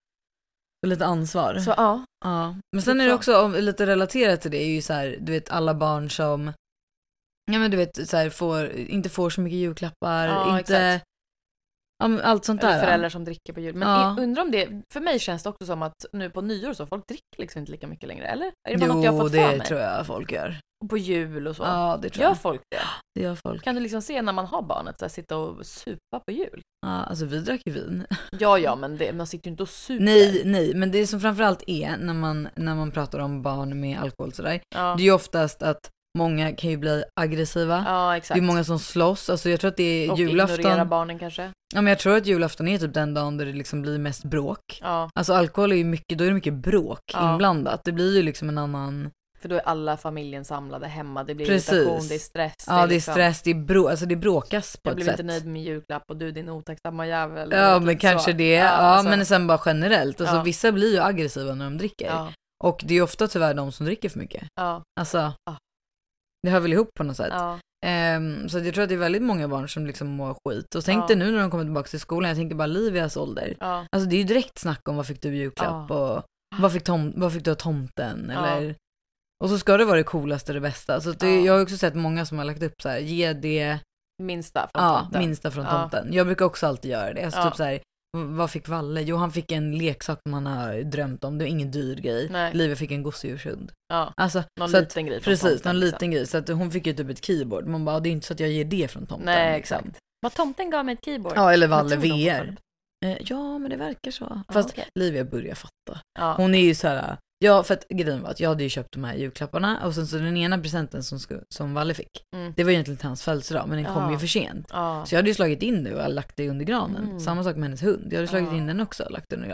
[SPEAKER 5] Och lite ansvar.
[SPEAKER 4] Så ja.
[SPEAKER 5] Men sen är det också lite relaterat till det är ju så här, du vet alla barn som men du vet så här inte får så mycket julklappar, inte exakt. Allt sånt där.
[SPEAKER 4] Eller föräldrar som dricker på jul. Men undrar om det, för mig känns det också som att nu på nyår så folk dricker liksom inte lika mycket längre, eller? Är det bara något jag har fått för mig?
[SPEAKER 5] Det tror jag folk gör.
[SPEAKER 4] Och på jul och så.
[SPEAKER 5] Ja, det tror jag.
[SPEAKER 4] Gör folk det?
[SPEAKER 5] Det gör folk.
[SPEAKER 4] Kan du liksom se när man har barnet så här, sitta och supa på jul?
[SPEAKER 5] Ja, alltså vi drack ju vin.
[SPEAKER 4] Ja, men man sitter ju inte och super.
[SPEAKER 5] Nej, men det som framförallt är när man pratar om barn med alkohol sådär, det är ju oftast att många kan ju bli aggressiva. Ja, exakt. Det är många som slåss. Alltså jag tror att det är och julafton. Och ignorera
[SPEAKER 4] barnen kanske.
[SPEAKER 5] Ja, men jag tror att julafton är typ den dagen där det liksom blir mest bråk. Ja. Alltså alkohol är ju mycket, då är det mycket bråk inblandat. Det blir ju liksom en annan...
[SPEAKER 4] För då är alla familjen samlade hemma. Det blir irritation, det är stress.
[SPEAKER 5] Ja, det är stress, alltså det bråkas på ett sätt.
[SPEAKER 4] Jag blir inte nöjd med julklapp och du din otacksamma jävel.
[SPEAKER 5] Ja, men kanske så. Det. Ja, alltså. Men sen bara generellt. Alltså vissa blir ju aggressiva när de dricker. Ja. Och det är ofta tyvärr de som dricker för mycket. Ja. Alltså... Ja. Det hör väl ihop på något sätt. Ja. Så jag tror att det är väldigt många barn som liksom mår skit. Och tänk dig nu när de kommer tillbaka till skolan, jag tänker bara Livias ålder. Ja. Alltså det är ju direkt snack om vad fick du i julklapp och vad fick du av tomten eller... Och så ska det vara det coolaste, det bästa. Så det, jag har också sett många som har lagt upp så här, ge det
[SPEAKER 4] minsta från tomten.
[SPEAKER 5] Minsta från tomten. Jag brukar också alltid göra det. Alltså typ så här, vad fick Valle? Jo, han fick en leksak som han har drömt om. Det är ingen dyr grej. Livia fick en gosedjurshund. Ja, alltså,
[SPEAKER 4] någon liten grej från
[SPEAKER 5] precis,
[SPEAKER 4] tomten.
[SPEAKER 5] Någon liten grej. Så att hon fick ju typ ett keyboard. Man bara, det är inte så att jag ger det från tomten.
[SPEAKER 4] Nej, exakt. Liksom. Vad tomten gav mig ett keyboard?
[SPEAKER 5] Ja, eller Valle VR. Ja, men det verkar så. Fast Livia börjar fatta. Ja. Hon är ju så här... Ja, för att grejen var att jag hade ju köpt de här julklapparna och sen så den ena presenten som Valle fick, det var egentligen till hans födelsedag, men den kom ju för sent. Så jag hade ju slagit in det och lagt det under granen. Samma sak med hennes hund. Jag hade slagit in den också och lagt den under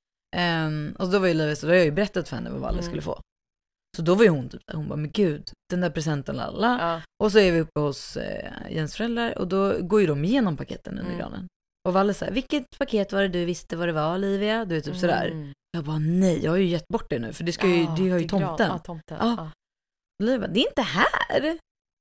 [SPEAKER 5] granen. Och då var ju Livia, så då har jag ju berättat för henne vad Valle skulle få. Så då var ju hon typ där, hon bara, men gud, den där presenten lalla. Och så är vi uppe hos Jens föräldrar och då går ju de igenom paketen under granen. Och Valle säger, vilket paket var det du visste vad det var, Livia? Du är typ sådär. Jag bara, nej, jag har ju gett bort det nu. För det ska ju, det har ju tomten. Ja. Livia bara, det är inte här.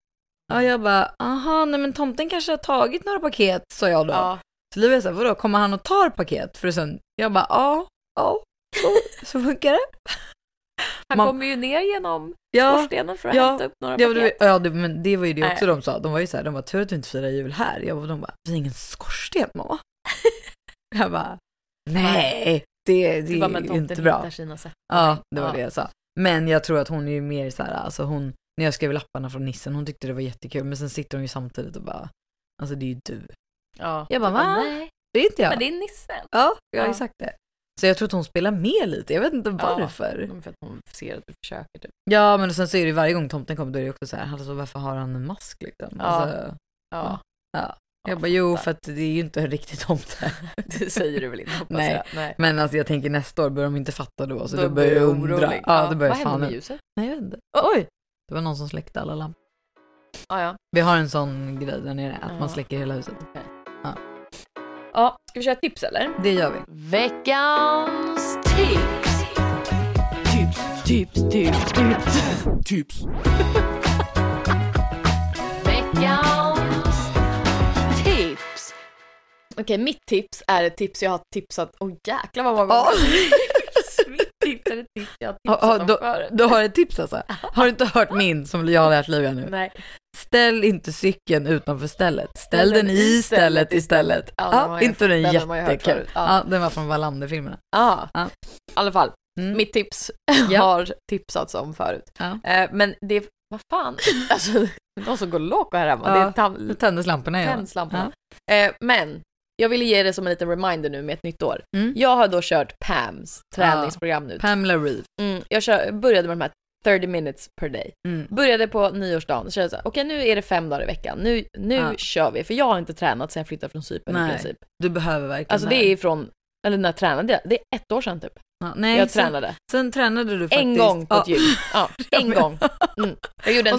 [SPEAKER 5] Ja, jag bara, aha, nej men tomten kanske har tagit några paket, sa jag då. Ja. Så Livia sa, vadå, kommer han och tar paket? För sen, jag bara, ja, så funkar det.
[SPEAKER 4] Han kommer ju ner genom skorstenen för att hämta upp några paket.
[SPEAKER 5] Men det var ju det också de sa. De var ju så här, de var tur att du inte firar jul här. De bara, det är ingen skorsten, mamma. Jag bara, nej, det är inte bra. Ja, det var det jag sa. Men jag tror att hon är ju mer så här, alltså hon, när jag skrev lapparna från nissen, hon tyckte det var jättekul. Men sen sitter hon ju samtidigt och bara, alltså det är ju du.
[SPEAKER 4] Ja.
[SPEAKER 5] Jag bara, va?
[SPEAKER 4] Nej.
[SPEAKER 5] Det är inte jag.
[SPEAKER 4] Men det är nissen.
[SPEAKER 5] Ja, jag har ju sagt det. Så jag tror att hon spelar med lite. Jag vet inte varför.
[SPEAKER 4] För att hon ser att du försöker typ.
[SPEAKER 5] Ja, men sen så är det varje gång tomten kommer, då är det också så här, alltså varför har han en mask liksom? Alltså, ja. Jag bara, jo, för att det är ju inte en riktig tomte.
[SPEAKER 4] Det säger du väl inte, hoppas
[SPEAKER 5] Nej.
[SPEAKER 4] Nej.
[SPEAKER 5] Men alltså jag tänker nästa år börjar de inte fatta då. Så
[SPEAKER 4] då
[SPEAKER 5] börjar jag undra.
[SPEAKER 4] Orolig.
[SPEAKER 5] Ja, det börjar
[SPEAKER 4] vad hände med ljuset?
[SPEAKER 5] Nej, jag vet inte. Oj! Det var någon som släckte alla lampor.
[SPEAKER 4] Ja.
[SPEAKER 5] Vi har en sån grej där nere, att man släcker hela huset.
[SPEAKER 4] Okay. Ja, ska vi köra tips eller?
[SPEAKER 5] Det gör vi.
[SPEAKER 10] Veckans tips.
[SPEAKER 7] Tips.
[SPEAKER 10] Veckans tips.
[SPEAKER 4] Okej, mitt tips är ett tips jag har tipsat. Jäklar vad många gånger. Mitt tips är ett tips jag har tipsat om förut.
[SPEAKER 5] Du har ett tips alltså? Har du inte hört min som jag har lärt Livia nu?
[SPEAKER 4] Nej.
[SPEAKER 5] Ställ inte cykeln utanför stället. Ställ den i stället istället. Inte den jättekul. Den var från Wallander-filmerna.
[SPEAKER 4] I alla fall. Mitt tips har tipsats om förut. Men det är, vad fan, alltså, de som går loco här hemma.
[SPEAKER 5] Det tändes lamporna.
[SPEAKER 4] Men jag ville ge det som en liten reminder nu med ett nytt år. Jag har då kört Pams träningsprogram nu.
[SPEAKER 5] Pamela Reeve.
[SPEAKER 4] Jag började med de här 30 minutes per day. Började på nyårsdagen. Så kände jag så här, okej, nu är det 5 dagar i veckan. Nu kör vi. För jag har inte tränat sedan jag flyttade från Cypern i princip. Du
[SPEAKER 5] behöver verkligen.
[SPEAKER 4] Alltså det är från, eller när jag tränade, det är 1 år sedan typ.
[SPEAKER 5] Nej,
[SPEAKER 4] jag tränade.
[SPEAKER 5] Sen tränade du faktiskt.
[SPEAKER 4] En gång på ett gym. En gång. Jag gjorde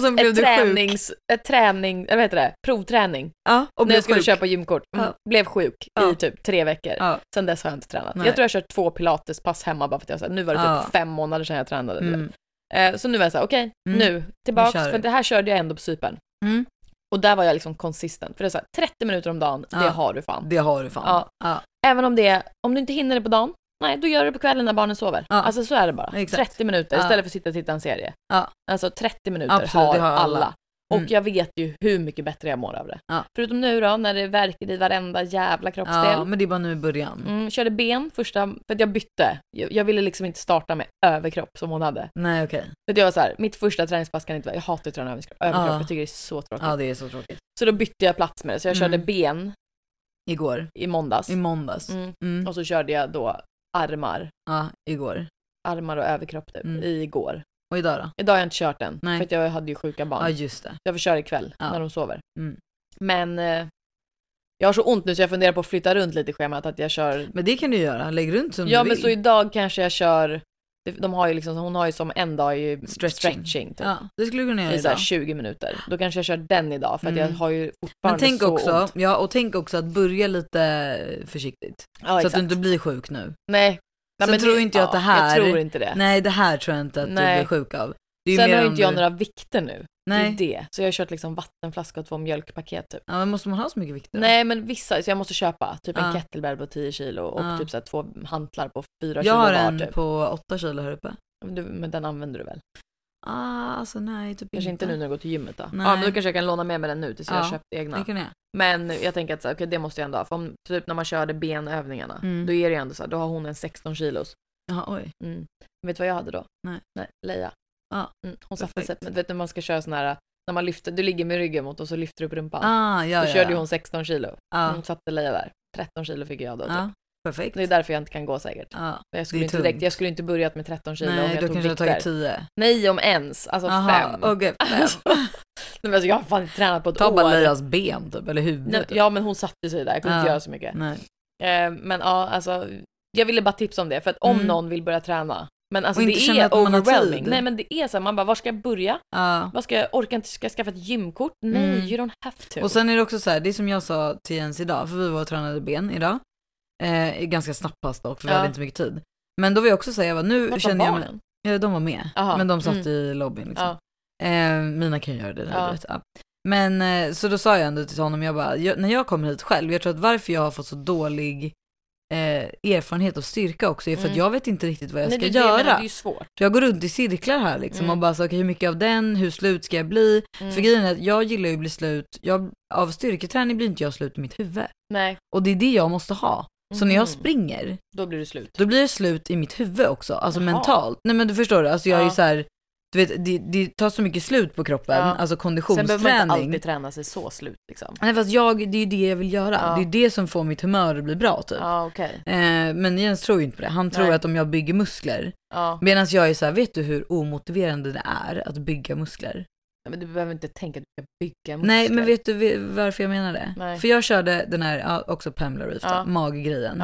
[SPEAKER 4] provträning.
[SPEAKER 5] Och
[SPEAKER 4] när jag skulle köpa gymkort. Blev sjuk i typ 3 veckor. Sen dess har jag inte tränat. Jag tror jag kört 2 pilatespass hemma bara för att jag sa, nu var det typ 5 månader sedan jag tränade. Så nu var jag så här, okej, nu tillbaks, för det här körde jag ändå på Cypern. Och där var jag liksom konsistent. För det är så här, 30 minuter om dagen, det har du fan.
[SPEAKER 5] Det har du fan.
[SPEAKER 4] Även om du inte hinner det på dagen, nej, då gör du det på kvällen när barnen sover. Alltså så är det bara. Exakt. 30 minuter istället för att sitta och titta en serie. Alltså 30 minuter. Absolut, har alla. Och jag vet ju hur mycket bättre jag mår av det. Förutom nu då, när det verkar i varenda jävla kroppsdel.
[SPEAKER 5] Ja, men det är bara nu i början.
[SPEAKER 4] Körde ben första, för att jag bytte. Jag ville liksom inte starta med överkropp som hon hade.
[SPEAKER 5] Nej, okej.
[SPEAKER 4] För att jag var så här, mitt första träningspass kan inte vara, jag hatar att träna överkropp. Jag tycker det är så tråkigt.
[SPEAKER 5] Ja, det är så tråkigt.
[SPEAKER 4] Så då bytte jag plats med det. Så jag körde ben i måndags. Och så körde jag då armar.
[SPEAKER 5] Igår.
[SPEAKER 4] Armar och överkropp typ, igår.
[SPEAKER 5] Och idag då?
[SPEAKER 4] Idag har jag inte kört den. För att jag hade ju sjuka barn.
[SPEAKER 5] Ja, just det.
[SPEAKER 4] Jag får köra ikväll när de sover. Men jag har så ont nu så jag funderar på att flytta runt lite i schemat. Att jag kör...
[SPEAKER 5] Men det kan du göra, lägg runt som du
[SPEAKER 4] men
[SPEAKER 5] vill.
[SPEAKER 4] så idag kanske jag kör... De har ju liksom, hon har ju som en dag ju stretching typ.
[SPEAKER 5] Ja, det skulle du kunna göra
[SPEAKER 4] i idag. 20 minuter. Då kanske jag kör den idag för att jag har ju fortfarande
[SPEAKER 5] men tänk
[SPEAKER 4] så
[SPEAKER 5] också,
[SPEAKER 4] ont.
[SPEAKER 5] Ja, och tänk också att börja lite försiktigt. Så att du inte blir sjuk nu.
[SPEAKER 4] Nej.
[SPEAKER 5] Sen men tror inte jag att det här...
[SPEAKER 4] Jag tror inte det.
[SPEAKER 5] Nej, det här tror jag inte att du blir sjuk av. Det är
[SPEAKER 4] sen
[SPEAKER 5] mer
[SPEAKER 4] har inte jag några vikter nu.
[SPEAKER 5] Nej.
[SPEAKER 4] Det är det. Så jag har kört liksom vattenflaska och 2 mjölkpaket typ.
[SPEAKER 5] Ja, men måste man ha så mycket vikter?
[SPEAKER 4] Nej, men vissa, så jag måste köpa typ en kettlebell på 10 kilo och typ så här 2 hantlar på 4 kilo
[SPEAKER 5] var.
[SPEAKER 4] var.
[SPEAKER 5] Jag har en
[SPEAKER 4] typ.
[SPEAKER 5] på 8 kilo här uppe.
[SPEAKER 4] Men den använder du väl?
[SPEAKER 5] Alltså nej, typ
[SPEAKER 4] kanske inte nu när du går till gymmet då.
[SPEAKER 5] Nej.
[SPEAKER 4] Ja, men då kanske jag kan låna med mig den nu tills jag har köpt egna.
[SPEAKER 5] Det kan jag.
[SPEAKER 4] Men jag tänker att så, okej, det måste jag ändå ha. För om, typ när man körde benövningarna, då är det ändå så här, då har hon en 16 kilos.
[SPEAKER 5] Jaha, oj.
[SPEAKER 4] Vet du vad jag hade då? Nej, Leia. Hon satte sig, men vet du, man ska köra sån här, när man lyfter, du ligger med ryggen mot och så lyfter du upp rumpan. Då körde hon 16 kilo. Hon satte Leia där. 13 kilo fick jag då. Typ.
[SPEAKER 5] Perfekt.
[SPEAKER 4] Det är därför jag inte kan gå säkert. Jag skulle inte börjat med 13 kilo.
[SPEAKER 5] Nej,
[SPEAKER 4] om jag
[SPEAKER 5] då
[SPEAKER 4] tog
[SPEAKER 5] kanske jag tagit 10.
[SPEAKER 4] Nej, om ens. Alltså 5.
[SPEAKER 5] Okej, 5.
[SPEAKER 4] Jag har fan inte tränat på ett år.
[SPEAKER 5] Ta bara Leias ben typ, eller huvudet.
[SPEAKER 4] Ja, men hon satte sig där. Jag kunde inte göra så mycket.
[SPEAKER 5] Nej.
[SPEAKER 4] Men ja, alltså jag ville bara tipsa om det. För att om någon vill börja träna. Men alltså
[SPEAKER 5] och
[SPEAKER 4] det är overwhelming. Nej, men det är så här, man bara, var ska jag börja? Vad ska jag orka inte? Ska jag skaffa ett gymkort? Nej, you don't have to.
[SPEAKER 5] Och sen är det också så här, det som jag sa till Jens idag, för vi var och tränade ben idag. Ganska snabbast dock, för vi hade inte mycket tid. Men då vill jag också säga, nu känner jag mig, de var med. Men de satt i lobbyn liksom. Mina kan göra det. Men så då sa jag ändå till honom, jag bara, när jag kommer hit själv, jag tror att varför jag har fått så dålig erfarenhet och styrka också, för att jag vet inte riktigt vad jag ska
[SPEAKER 4] göra.
[SPEAKER 5] göra.
[SPEAKER 4] Det är ju svårt.
[SPEAKER 5] Jag går runt i cirklar här liksom och bara så, hur mycket av den, hur slut ska jag bli? För grejen är att jag gillar ju att bli slut, av styrketräning blir inte jag slut i mitt huvud.
[SPEAKER 4] Nej.
[SPEAKER 5] Och det är det jag måste ha. Så när jag springer,
[SPEAKER 4] då blir det slut.
[SPEAKER 5] Då blir det slut i mitt huvud också, alltså mentalt. Nej men du förstår det, alltså jag är ju så här, du vet, det tar så mycket slut på kroppen, alltså konditionsträning.
[SPEAKER 4] Sen behöver man inte alltid träna sig så slut liksom.
[SPEAKER 5] Nej, fast det är ju det jag vill göra. Det är det som får mitt humör att bli bra typ. Men Jens tror ju inte på det. Han tror att om jag bygger muskler, medan jag är så här, vet du hur omotiverande det är att bygga muskler?
[SPEAKER 4] Men du behöver inte tänka att du ska bygga muskler.
[SPEAKER 5] Nej, men vet du varför jag menar det? Nej. För jag körde den här, också Pamela Reif, maggrejen.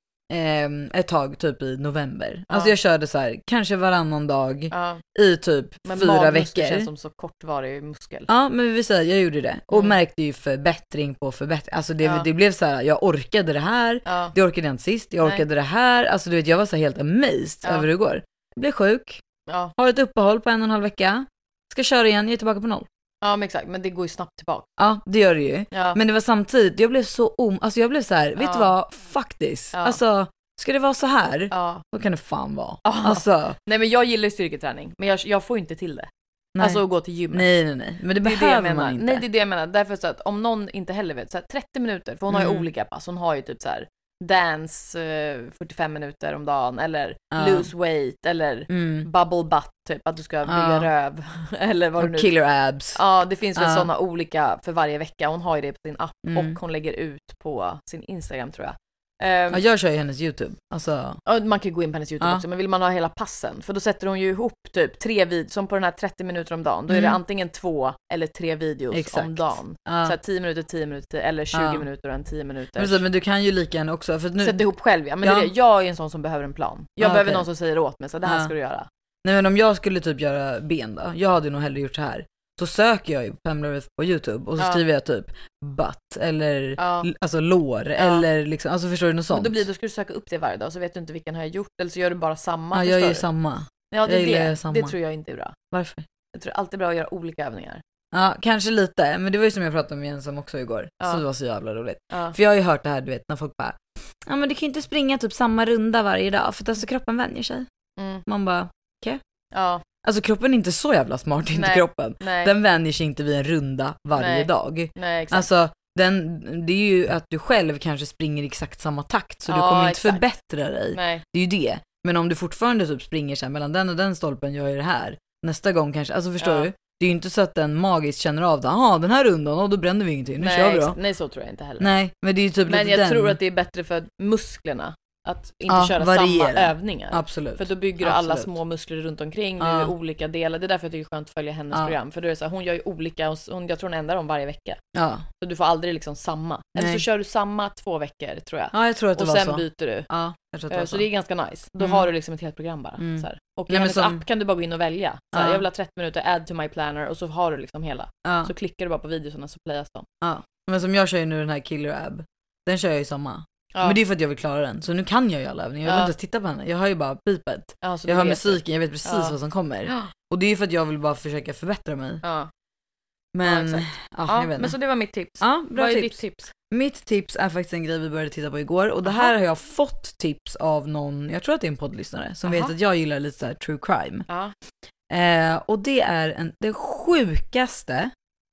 [SPEAKER 5] Ett tag typ i november. Alltså jag körde så här, kanske varannan dag i typ 4 veckor.
[SPEAKER 4] Det känns som så kortvarig muskel.
[SPEAKER 5] Ja, men vi säger, jag gjorde det. Och märkte ju förbättring på förbättring. Alltså det blev så här, jag orkade det här. Det orkade jag inte sist. Jag orkade det här. Alltså du vet, jag var så helt amazed över hur det går. Jag blev sjuk. Har ett uppehåll på 1,5 vecka. Ska köra igen, jag är tillbaka på 0.
[SPEAKER 4] Ja, men exakt, men det går ju snabbt tillbaka.
[SPEAKER 5] Ja, det gör det ju. Men det var samtidigt, jag blev så alltså jag blev så här, vet du vad, faktiskt. Alltså, ska det vara så här? Då kan det fan vara. Alltså.
[SPEAKER 4] Nej, men jag gillar styrketräning, men jag får inte till det. Nej. Alltså att gå till gymmet.
[SPEAKER 5] Nej. Men det behöver man inte.
[SPEAKER 4] Nej, det är det jag menar. Därför så att om någon inte heller vet, så här 30 minuter, för hon har ju olika pass. Hon har ju typ så här dance 45 minuter om dagen, eller lose weight, eller bubble butt typ, att du ska bygga röv eller vad du nu...
[SPEAKER 5] Killer abs.
[SPEAKER 4] Ja, det finns väl sådana olika för varje vecka. Hon har ju det på sin app och hon lägger ut på sin Instagram, tror jag.
[SPEAKER 5] Ja, jag kör ju hennes YouTube. Alltså...
[SPEAKER 4] Ja, man kan ju gå in på hennes YouTube också, men vill man ha hela passen, för då sätter hon ju ihop typ 3 videos, som på den här 30 minuter om dagen, då är det antingen 2 eller 3 videos om dagen. Så här 10 minuter eller 20 minuter och en 10 minuter.
[SPEAKER 5] Men du kan ju lika gärna också, för nu...
[SPEAKER 4] Sätta ihop själv, men det är det. Jag är en sån som behöver en plan. Jag behöver någon som säger åt mig, så det här ska du göra.
[SPEAKER 5] Nej, men om jag skulle typ göra ben då, jag hade nog hellre gjort så här. Så söker jag ju på Pamela Reif på YouTube och så skriver jag typ butt eller alltså lår eller liksom, alltså förstår du något sånt?
[SPEAKER 4] Men då ska du söka upp det varje dag, så vet du inte vilken har jag gjort, eller så gör du bara samma.
[SPEAKER 5] Ja, jag gör samma.
[SPEAKER 4] Ja, det tror jag inte är bra.
[SPEAKER 5] Varför?
[SPEAKER 4] Jag tror alltid är bra att göra olika övningar.
[SPEAKER 5] Ja, kanske lite, men det var ju som jag pratade med Jens om också igår. Så det var så jävla roligt. För jag har ju hört det här, du vet, när folk bara, ja men du kan inte springa typ samma runda varje dag, för att alltså kroppen vänjer sig. Man bara, okej.
[SPEAKER 4] Ja.
[SPEAKER 5] Alltså kroppen är inte så jävla smart, inte kroppen.
[SPEAKER 4] Nej.
[SPEAKER 5] Den vänjer sig inte vid en runda varje dag.
[SPEAKER 4] Nej, exakt.
[SPEAKER 5] Alltså det är ju att du själv kanske springer i exakt samma takt, så du kommer inte förbättra dig.
[SPEAKER 4] Nej.
[SPEAKER 5] Det är ju det. Men om du fortfarande typ springer så här, mellan den och den stolpen, gör ju det här. Nästa gång kanske, alltså förstår du? Det är ju inte så att den magiskt känner av det. Jaha, den här rundan, och då bränner vi ingenting. Nu kör vi då.
[SPEAKER 4] Nej, så tror jag inte heller.
[SPEAKER 5] Nej, men det är ju typ
[SPEAKER 4] men jag tror att det är bättre för musklerna att inte köra samma övningar.
[SPEAKER 5] Absolut.
[SPEAKER 4] För då bygger du alla små muskler runt omkring i olika delar. Det är därför jag tycker det är skönt att följa hennes program. För då är det så här, hon gör ju olika, och jag tror hon ändrar dem varje vecka. Så du får aldrig liksom samma. Eller så kör du samma 2 veckor, tror jag.
[SPEAKER 5] Ja, jag tror att det
[SPEAKER 4] och
[SPEAKER 5] var så.
[SPEAKER 4] Och sen byter du.
[SPEAKER 5] Ja, jag tror att det var
[SPEAKER 4] så det är ganska nice. Då har du liksom ett helt program bara. Så här. Och i hennes app kan du bara gå in och välja. Så här, jag vill ha 30 minuter, add to my planner, och så har du liksom hela. Så klickar du bara på videorna, så playas de.
[SPEAKER 5] Ja, men som jag kör ju nu den här Killer Ab. Den kör jag ju samma. Men det är för att jag vill klara den. Så nu kan jag ju alla övningar. Jag vill inte ens titta på henne. Jag har ju bara pipet. Jag hör musiken, jag vet precis vad som kommer. Och det är för att jag vill bara försöka förbättra mig. Men jag vet inte.
[SPEAKER 4] Men så det var mitt tips.
[SPEAKER 5] Ja, bra.
[SPEAKER 4] Vad är
[SPEAKER 5] tips.
[SPEAKER 4] ditt tips?
[SPEAKER 5] Mitt tips är faktiskt en grej vi började titta på igår. Och det här har jag fått tips av någon, jag tror att det är en poddlyssnare, som vet att jag gillar lite så här true crime. Och det är den sjukaste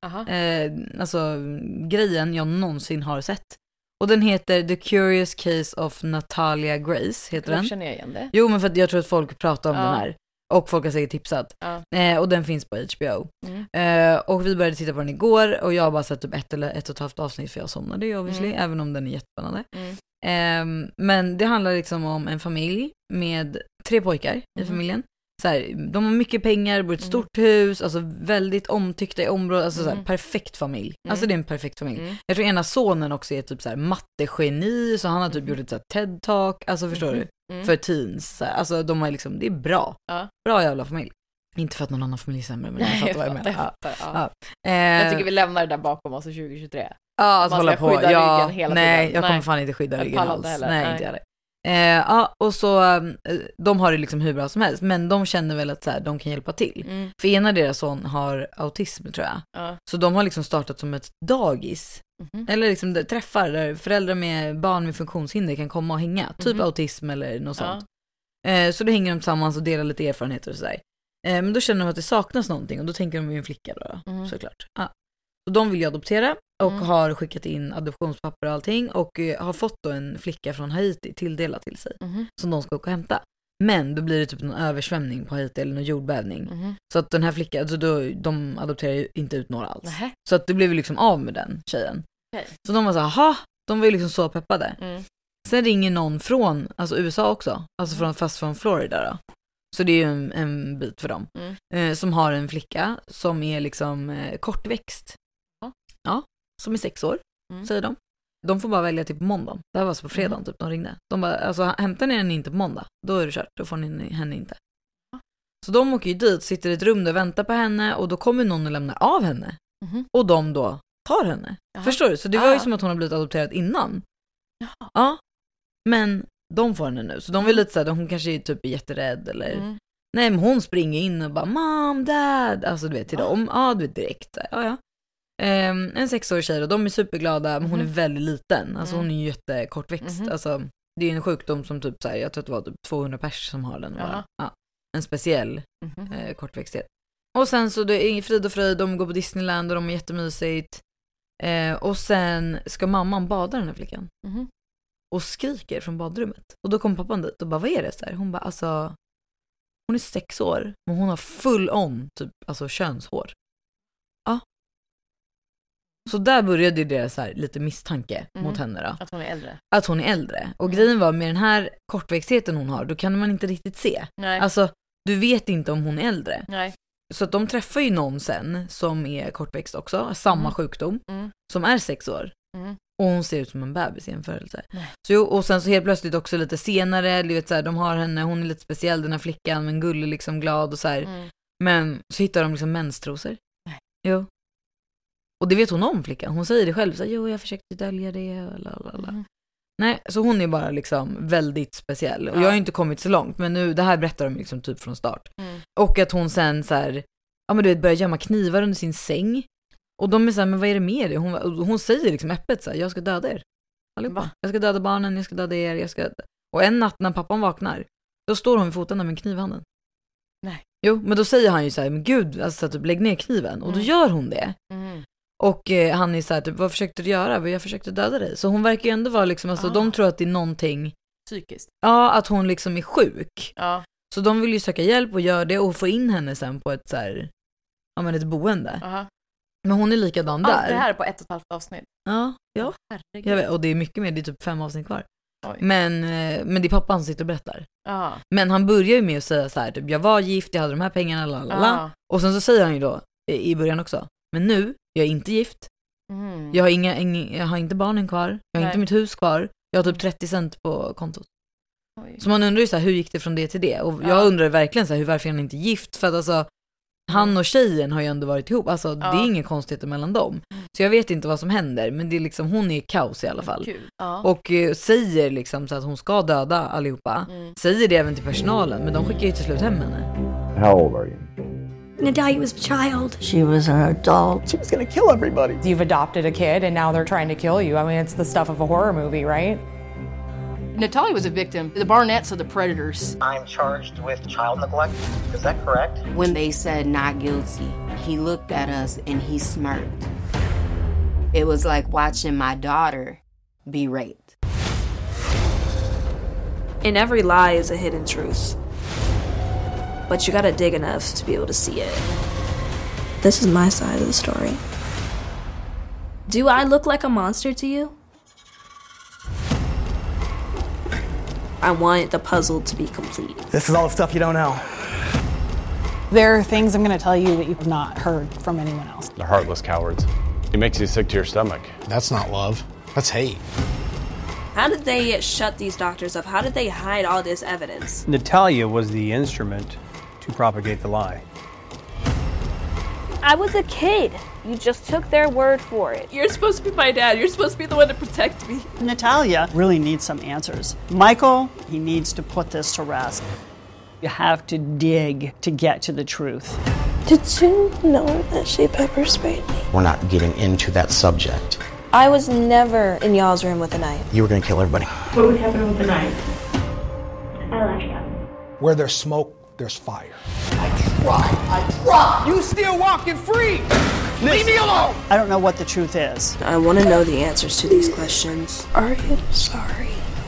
[SPEAKER 5] alltså grejen jag någonsin har sett. Och den heter The Curious Case of Natalia Grace, heter den.
[SPEAKER 4] Känner jag igen det?
[SPEAKER 5] Jo, men för att jag tror att folk pratar om den här. Och folk har säkert tipsat. Och den finns på HBO. Och vi började titta på den igår. Och jag har bara sett typ 1 eller 1,5 avsnitt, för jag somnade ju obviously, även om den är jättespännande. Men det handlar liksom om en familj med 3 pojkar i familjen. Så här, de har mycket pengar, bor i ett stort hus, alltså väldigt omtyckta i området, alltså så här, perfekt familj. Alltså det är en perfekt familj. Jag tror ena sonen också är typ så här mattegeni, så han har typ gjort ett så här TED-talk, alltså förstår du? För teens, så här. Alltså de har liksom, det är bra. Bra jävla familj. Inte för att någon annan familj är sämre, men jag fattar vad jag menar.
[SPEAKER 4] Jag tycker vi lämnar det där bakom oss i 2023.
[SPEAKER 5] Ja, att hålla på.
[SPEAKER 4] Ryggen hela
[SPEAKER 5] nej,
[SPEAKER 4] tiden.
[SPEAKER 5] jag kommer fan inte skydda ryggen alls. Nej, inte jag det. Och så de har det liksom hur bra som helst, men de känner väl att så här, de kan hjälpa till. För ena deras son har autism, tror jag. Så de har liksom startat som ett dagis Eller liksom träffar där föräldrar med barn med funktionshinder kan komma och hänga. Typ autism eller något sånt. Så då hänger de tillsammans och delar lite erfarenheter och sådär. Men då känner de att det saknas någonting och då tänker de ju en flicka då, såklart. Ja. Så de vill ju adoptera och har skickat in adoptionspapper och allting och har fått då en flicka från Haiti tilldelad till sig som de ska åka och hämta. Men då blir det typ någon översvämning på Haiti eller någon jordbävning. Så att den här flickan, alltså de adopterar ju inte ut några alls. Så att det blev ju liksom av med den tjejen. Så de var så här, de var ju liksom så peppade. Sen ringer någon från alltså USA också, alltså från Florida då. Så det är ju en bit för dem. Som har en flicka som är liksom kortväxt. Ja, som är 6 år, säger de. De får bara välja till på måndag. Det här var så på fredagen typ, de ringde. De bara, alltså hämtar ni henne inte på måndag, då är det kört, då får ni henne inte. Så de åker ju dit, sitter i ett rum och väntar på henne och då kommer någon och lämnar av henne. Och de då tar henne. Förstår du? Så det var ju som att hon har blivit adopterad innan. Ja. Men de får henne nu. Så de vill lite såhär, hon kanske är typ jätterädd eller... Nej, men hon springer in och bara, mom, dad. Alltså du vet till dem. Ja, du vet direkt. Ja. En 6-årig tjej och de är superglada, men hon är väldigt liten. Alltså hon är ju jättekortväxt. Alltså det är en sjukdom som typ såhär, jag tror att det var typ 200 pers som har den. Ja. En speciell kortväxthet. Och sen så det är frid och fröjd, de går på Disneyland och de är jättemysigt. Och sen ska mamman bada den här flickan. Och skriker från badrummet. Och då kom pappan dit och bara, vad är det så här? Hon bara, alltså hon är 6 år, men hon har full on typ, alltså könshår. Ja. Så där började det så här, lite misstanke mot henne då. Att hon är äldre. Och grejen var, med den här kortväxtheten hon har, då kan man inte riktigt se.
[SPEAKER 4] Nej.
[SPEAKER 5] Alltså, du vet inte om hon är äldre.
[SPEAKER 4] Nej.
[SPEAKER 5] Så att de träffar ju någon sen som är kortväxt också, samma sjukdom, som är 6 år. Och hon ser ut som en bebis i jämförelse. Så, och sen så helt plötsligt också lite senare, du vet, så här, de har henne, hon är lite speciell den här flickan, men gullig liksom, glad och så här. Men så hittar de liksom menstrosor. Jo. Och det vet hon om, flickan. Hon säger det själv, så här, jo, jag försökte dölja det. Nej, så hon är bara liksom väldigt speciell. Och jag har ju inte kommit så långt, men nu, det här berättar de liksom typ från start. Och att hon sen så här, ja men du vet, börjar gömma knivar under sin säng. Och de är så här, men vad är det med det? Hon säger liksom öppet så här, jag ska döda er. Allihopa. Jag ska döda barnen, jag ska döda er, Och en natt när pappan vaknar, då står hon vid foten med en kniv i handen.
[SPEAKER 4] Nej.
[SPEAKER 5] Jo, men då säger han ju så här, men gud, alltså typ lägg ner kniven. Och då gör hon det. Och han är så här, typ, vad försökte du göra? Jag försökte döda dig. Så hon verkar ju ändå vara liksom, alltså de tror att det är någonting
[SPEAKER 4] psykiskt.
[SPEAKER 5] Ja, att hon liksom är sjuk.
[SPEAKER 4] Ja.
[SPEAKER 5] Så de vill ju söka hjälp och göra det och få in henne sen på ett så här, ja men ett boende. Men hon är likadan där.
[SPEAKER 4] Allt det här är på 1,5 avsnitt.
[SPEAKER 5] Ja. Jag vet, och det är mycket mer, det är typ 5 avsnitt kvar. Men det är pappan som sitter och berättar. Men han börjar ju med att säga så här, typ, jag var gift, jag hade de här pengarna, lalala. Och sen så säger han ju då i början också, men nu, jag är inte gift. Jag har inte barnen kvar. Jag har inte mitt hus kvar. Jag har typ 30 cent på kontot. Så man undrar ju så här, hur gick det från det till det? Och jag undrar verkligen så här, varför är han inte gift? För att alltså, han och tjejen har ju ändå varit ihop. Alltså det är ingen konstighet mellan dem. Så jag vet inte vad som händer. Men det är liksom, hon är kaos i alla fall. Och säger liksom så att hon ska döda allihopa. Säger det även till personalen. Men de skickar ju till slut hem henne.
[SPEAKER 9] How old are you?
[SPEAKER 6] Natalia was a child.
[SPEAKER 14] She was an adult.
[SPEAKER 7] She was gonna kill everybody.
[SPEAKER 15] You've adopted a kid and now they're trying to kill you. I mean, it's the stuff of a horror movie, right?
[SPEAKER 16] Natalia was a victim. The Barnetts are the predators.
[SPEAKER 17] I'm charged with child neglect. Is that correct?
[SPEAKER 8] When they said not guilty, he looked at us and he smirked. It was like watching my daughter be raped.
[SPEAKER 18] In every lie is a hidden truth. But you gotta dig enough to be able to see it. This is my side of the story. Do I look like a monster to you? I want the puzzle to be complete.
[SPEAKER 7] This is all the stuff you don't know.
[SPEAKER 19] There are things I'm going to tell you that you've not heard from anyone else.
[SPEAKER 20] They're heartless cowards. It makes you sick to your stomach.
[SPEAKER 21] That's not love. That's hate.
[SPEAKER 18] How did they shut these doctors up? How did they hide all this evidence?
[SPEAKER 22] Natalia was the instrument to propagate the lie.
[SPEAKER 23] I was a kid. You just took their word for it.
[SPEAKER 18] You're supposed to be my dad. You're supposed to be the one to protect me.
[SPEAKER 24] Natalia really needs some answers. Michael, he needs to put this to rest. You have to dig to get to the truth.
[SPEAKER 18] Did you know that she pepper sprayed me?
[SPEAKER 17] We're not getting into that subject.
[SPEAKER 18] I was never in y'all's room with a knife.
[SPEAKER 2] You were gonna kill everybody.
[SPEAKER 3] What would happen with the knife? I lashed out.
[SPEAKER 21] Where there's smoke, there's fire.
[SPEAKER 11] I tried. You still walking free. Leave me alone.
[SPEAKER 24] I don't know what the truth is.
[SPEAKER 18] I want to know the answers to these questions. Are you sorry?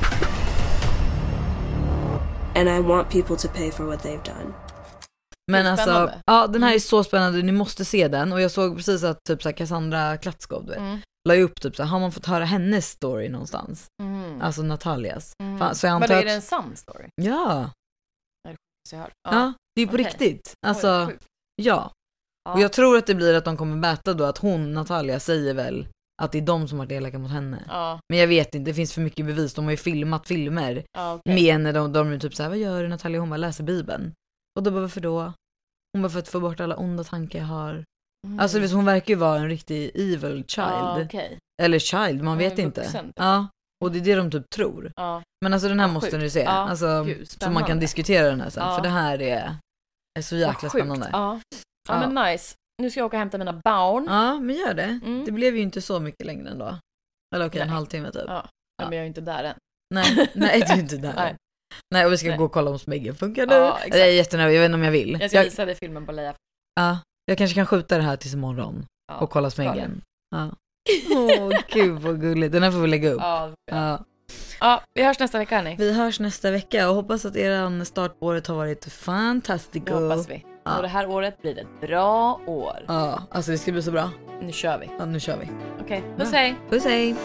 [SPEAKER 18] And I want people to pay for what they've done.
[SPEAKER 5] Men alltså, ja, den här är så spännande. Ni måste se den. Och jag såg precis att typ så här, Cassandra Klatskov, du vet, la upp typ så här, har man fått höra hennes story någonstans? Alltså Natalias. Så jag antar
[SPEAKER 4] men är det en sann story?
[SPEAKER 5] Ja.
[SPEAKER 4] Ja,
[SPEAKER 5] det är på riktigt. Alltså, ja. Och jag tror att det blir att de kommer mäta då att hon, Natalia, säger väl att det är de som har elaka mot henne.
[SPEAKER 4] Ja.
[SPEAKER 5] Men jag vet inte, det finns för mycket bevis. De har ju filmat filmer med när de är typ så här, vad gör du Natalia? Hon bara läser Bibeln. Och då bara, varför då? Hon bara, för att få bort alla onda tankar jag har. Alltså hon verkar ju vara en riktig evil child. Eller child, man vet inte. Ja, och det är det de typ tror. Men alltså den här måste ni se. Alltså, så man kan diskutera den här sen. För det här är så jäkla spännande.
[SPEAKER 4] Ja, men nice. Nu ska jag åka och hämta mina barn.
[SPEAKER 5] Ja, men gör det. Det blev ju inte så mycket längre ändå. Eller okej, en halvtimme typ.
[SPEAKER 4] Ja, men jag är ju inte där än.
[SPEAKER 5] Nej, du är inte där. Nej, och vi ska gå och kolla om Smeggen funkar nu. Jag är jättenöjd, jag vet inte om jag vill.
[SPEAKER 4] Jag ska visa dig filmen på Leia.
[SPEAKER 5] Ja, jag kanske kan skjuta det här tills imorgon och kolla Smeggen. Ja. Gud vad gulligt. Den här får vi lägga upp.
[SPEAKER 4] Ja, vi hörs nästa vecka, hörni.
[SPEAKER 5] Vi hörs nästa vecka och hoppas att er start på året har varit fantastiskt.
[SPEAKER 4] Det hoppas vi. Och det här året blir ett bra år.
[SPEAKER 5] Ja, alltså det ska bli så bra.
[SPEAKER 4] Nu kör vi.
[SPEAKER 5] Ja, nu kör vi.
[SPEAKER 4] Okej, puss hej.
[SPEAKER 5] Puss hej.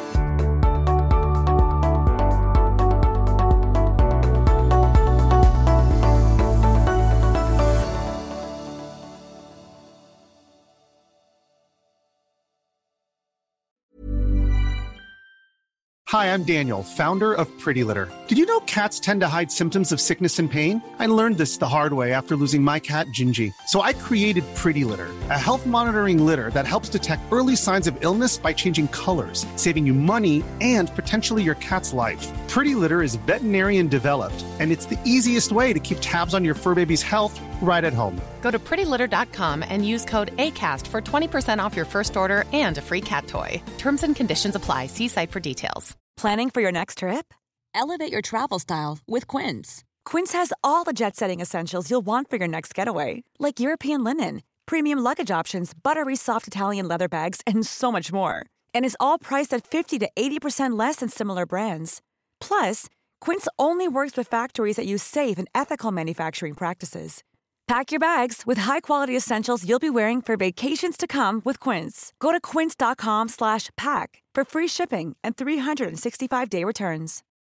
[SPEAKER 12] Hi, I'm Daniel, founder of Pretty Litter. Did you know cats tend to hide symptoms of sickness and pain? I learned this the hard way after losing my cat, Gingy. So I created Pretty Litter, a health monitoring litter that helps detect early signs of illness by changing colors, saving you money and potentially your cat's life. Pretty Litter is veterinarian developed, and it's the easiest way to keep tabs on your fur baby's health right at home.
[SPEAKER 14] Go to prettylitter.com and use code ACAST for 20% off your first order and a free cat toy. Terms and conditions apply. See site for details.
[SPEAKER 25] Planning for your next trip? Elevate your travel style with Quince. Quince has all the jet-setting essentials you'll want for your next getaway, like European linen, premium luggage options, buttery soft Italian leather bags, and so much more. And is all priced at 50 to 80% less than similar brands. Plus, Quince only works with factories that use safe and ethical manufacturing practices. Pack your bags with high-quality essentials you'll be wearing for vacations to come with Quince. Go to quince.com/pack for free shipping and 365-day returns.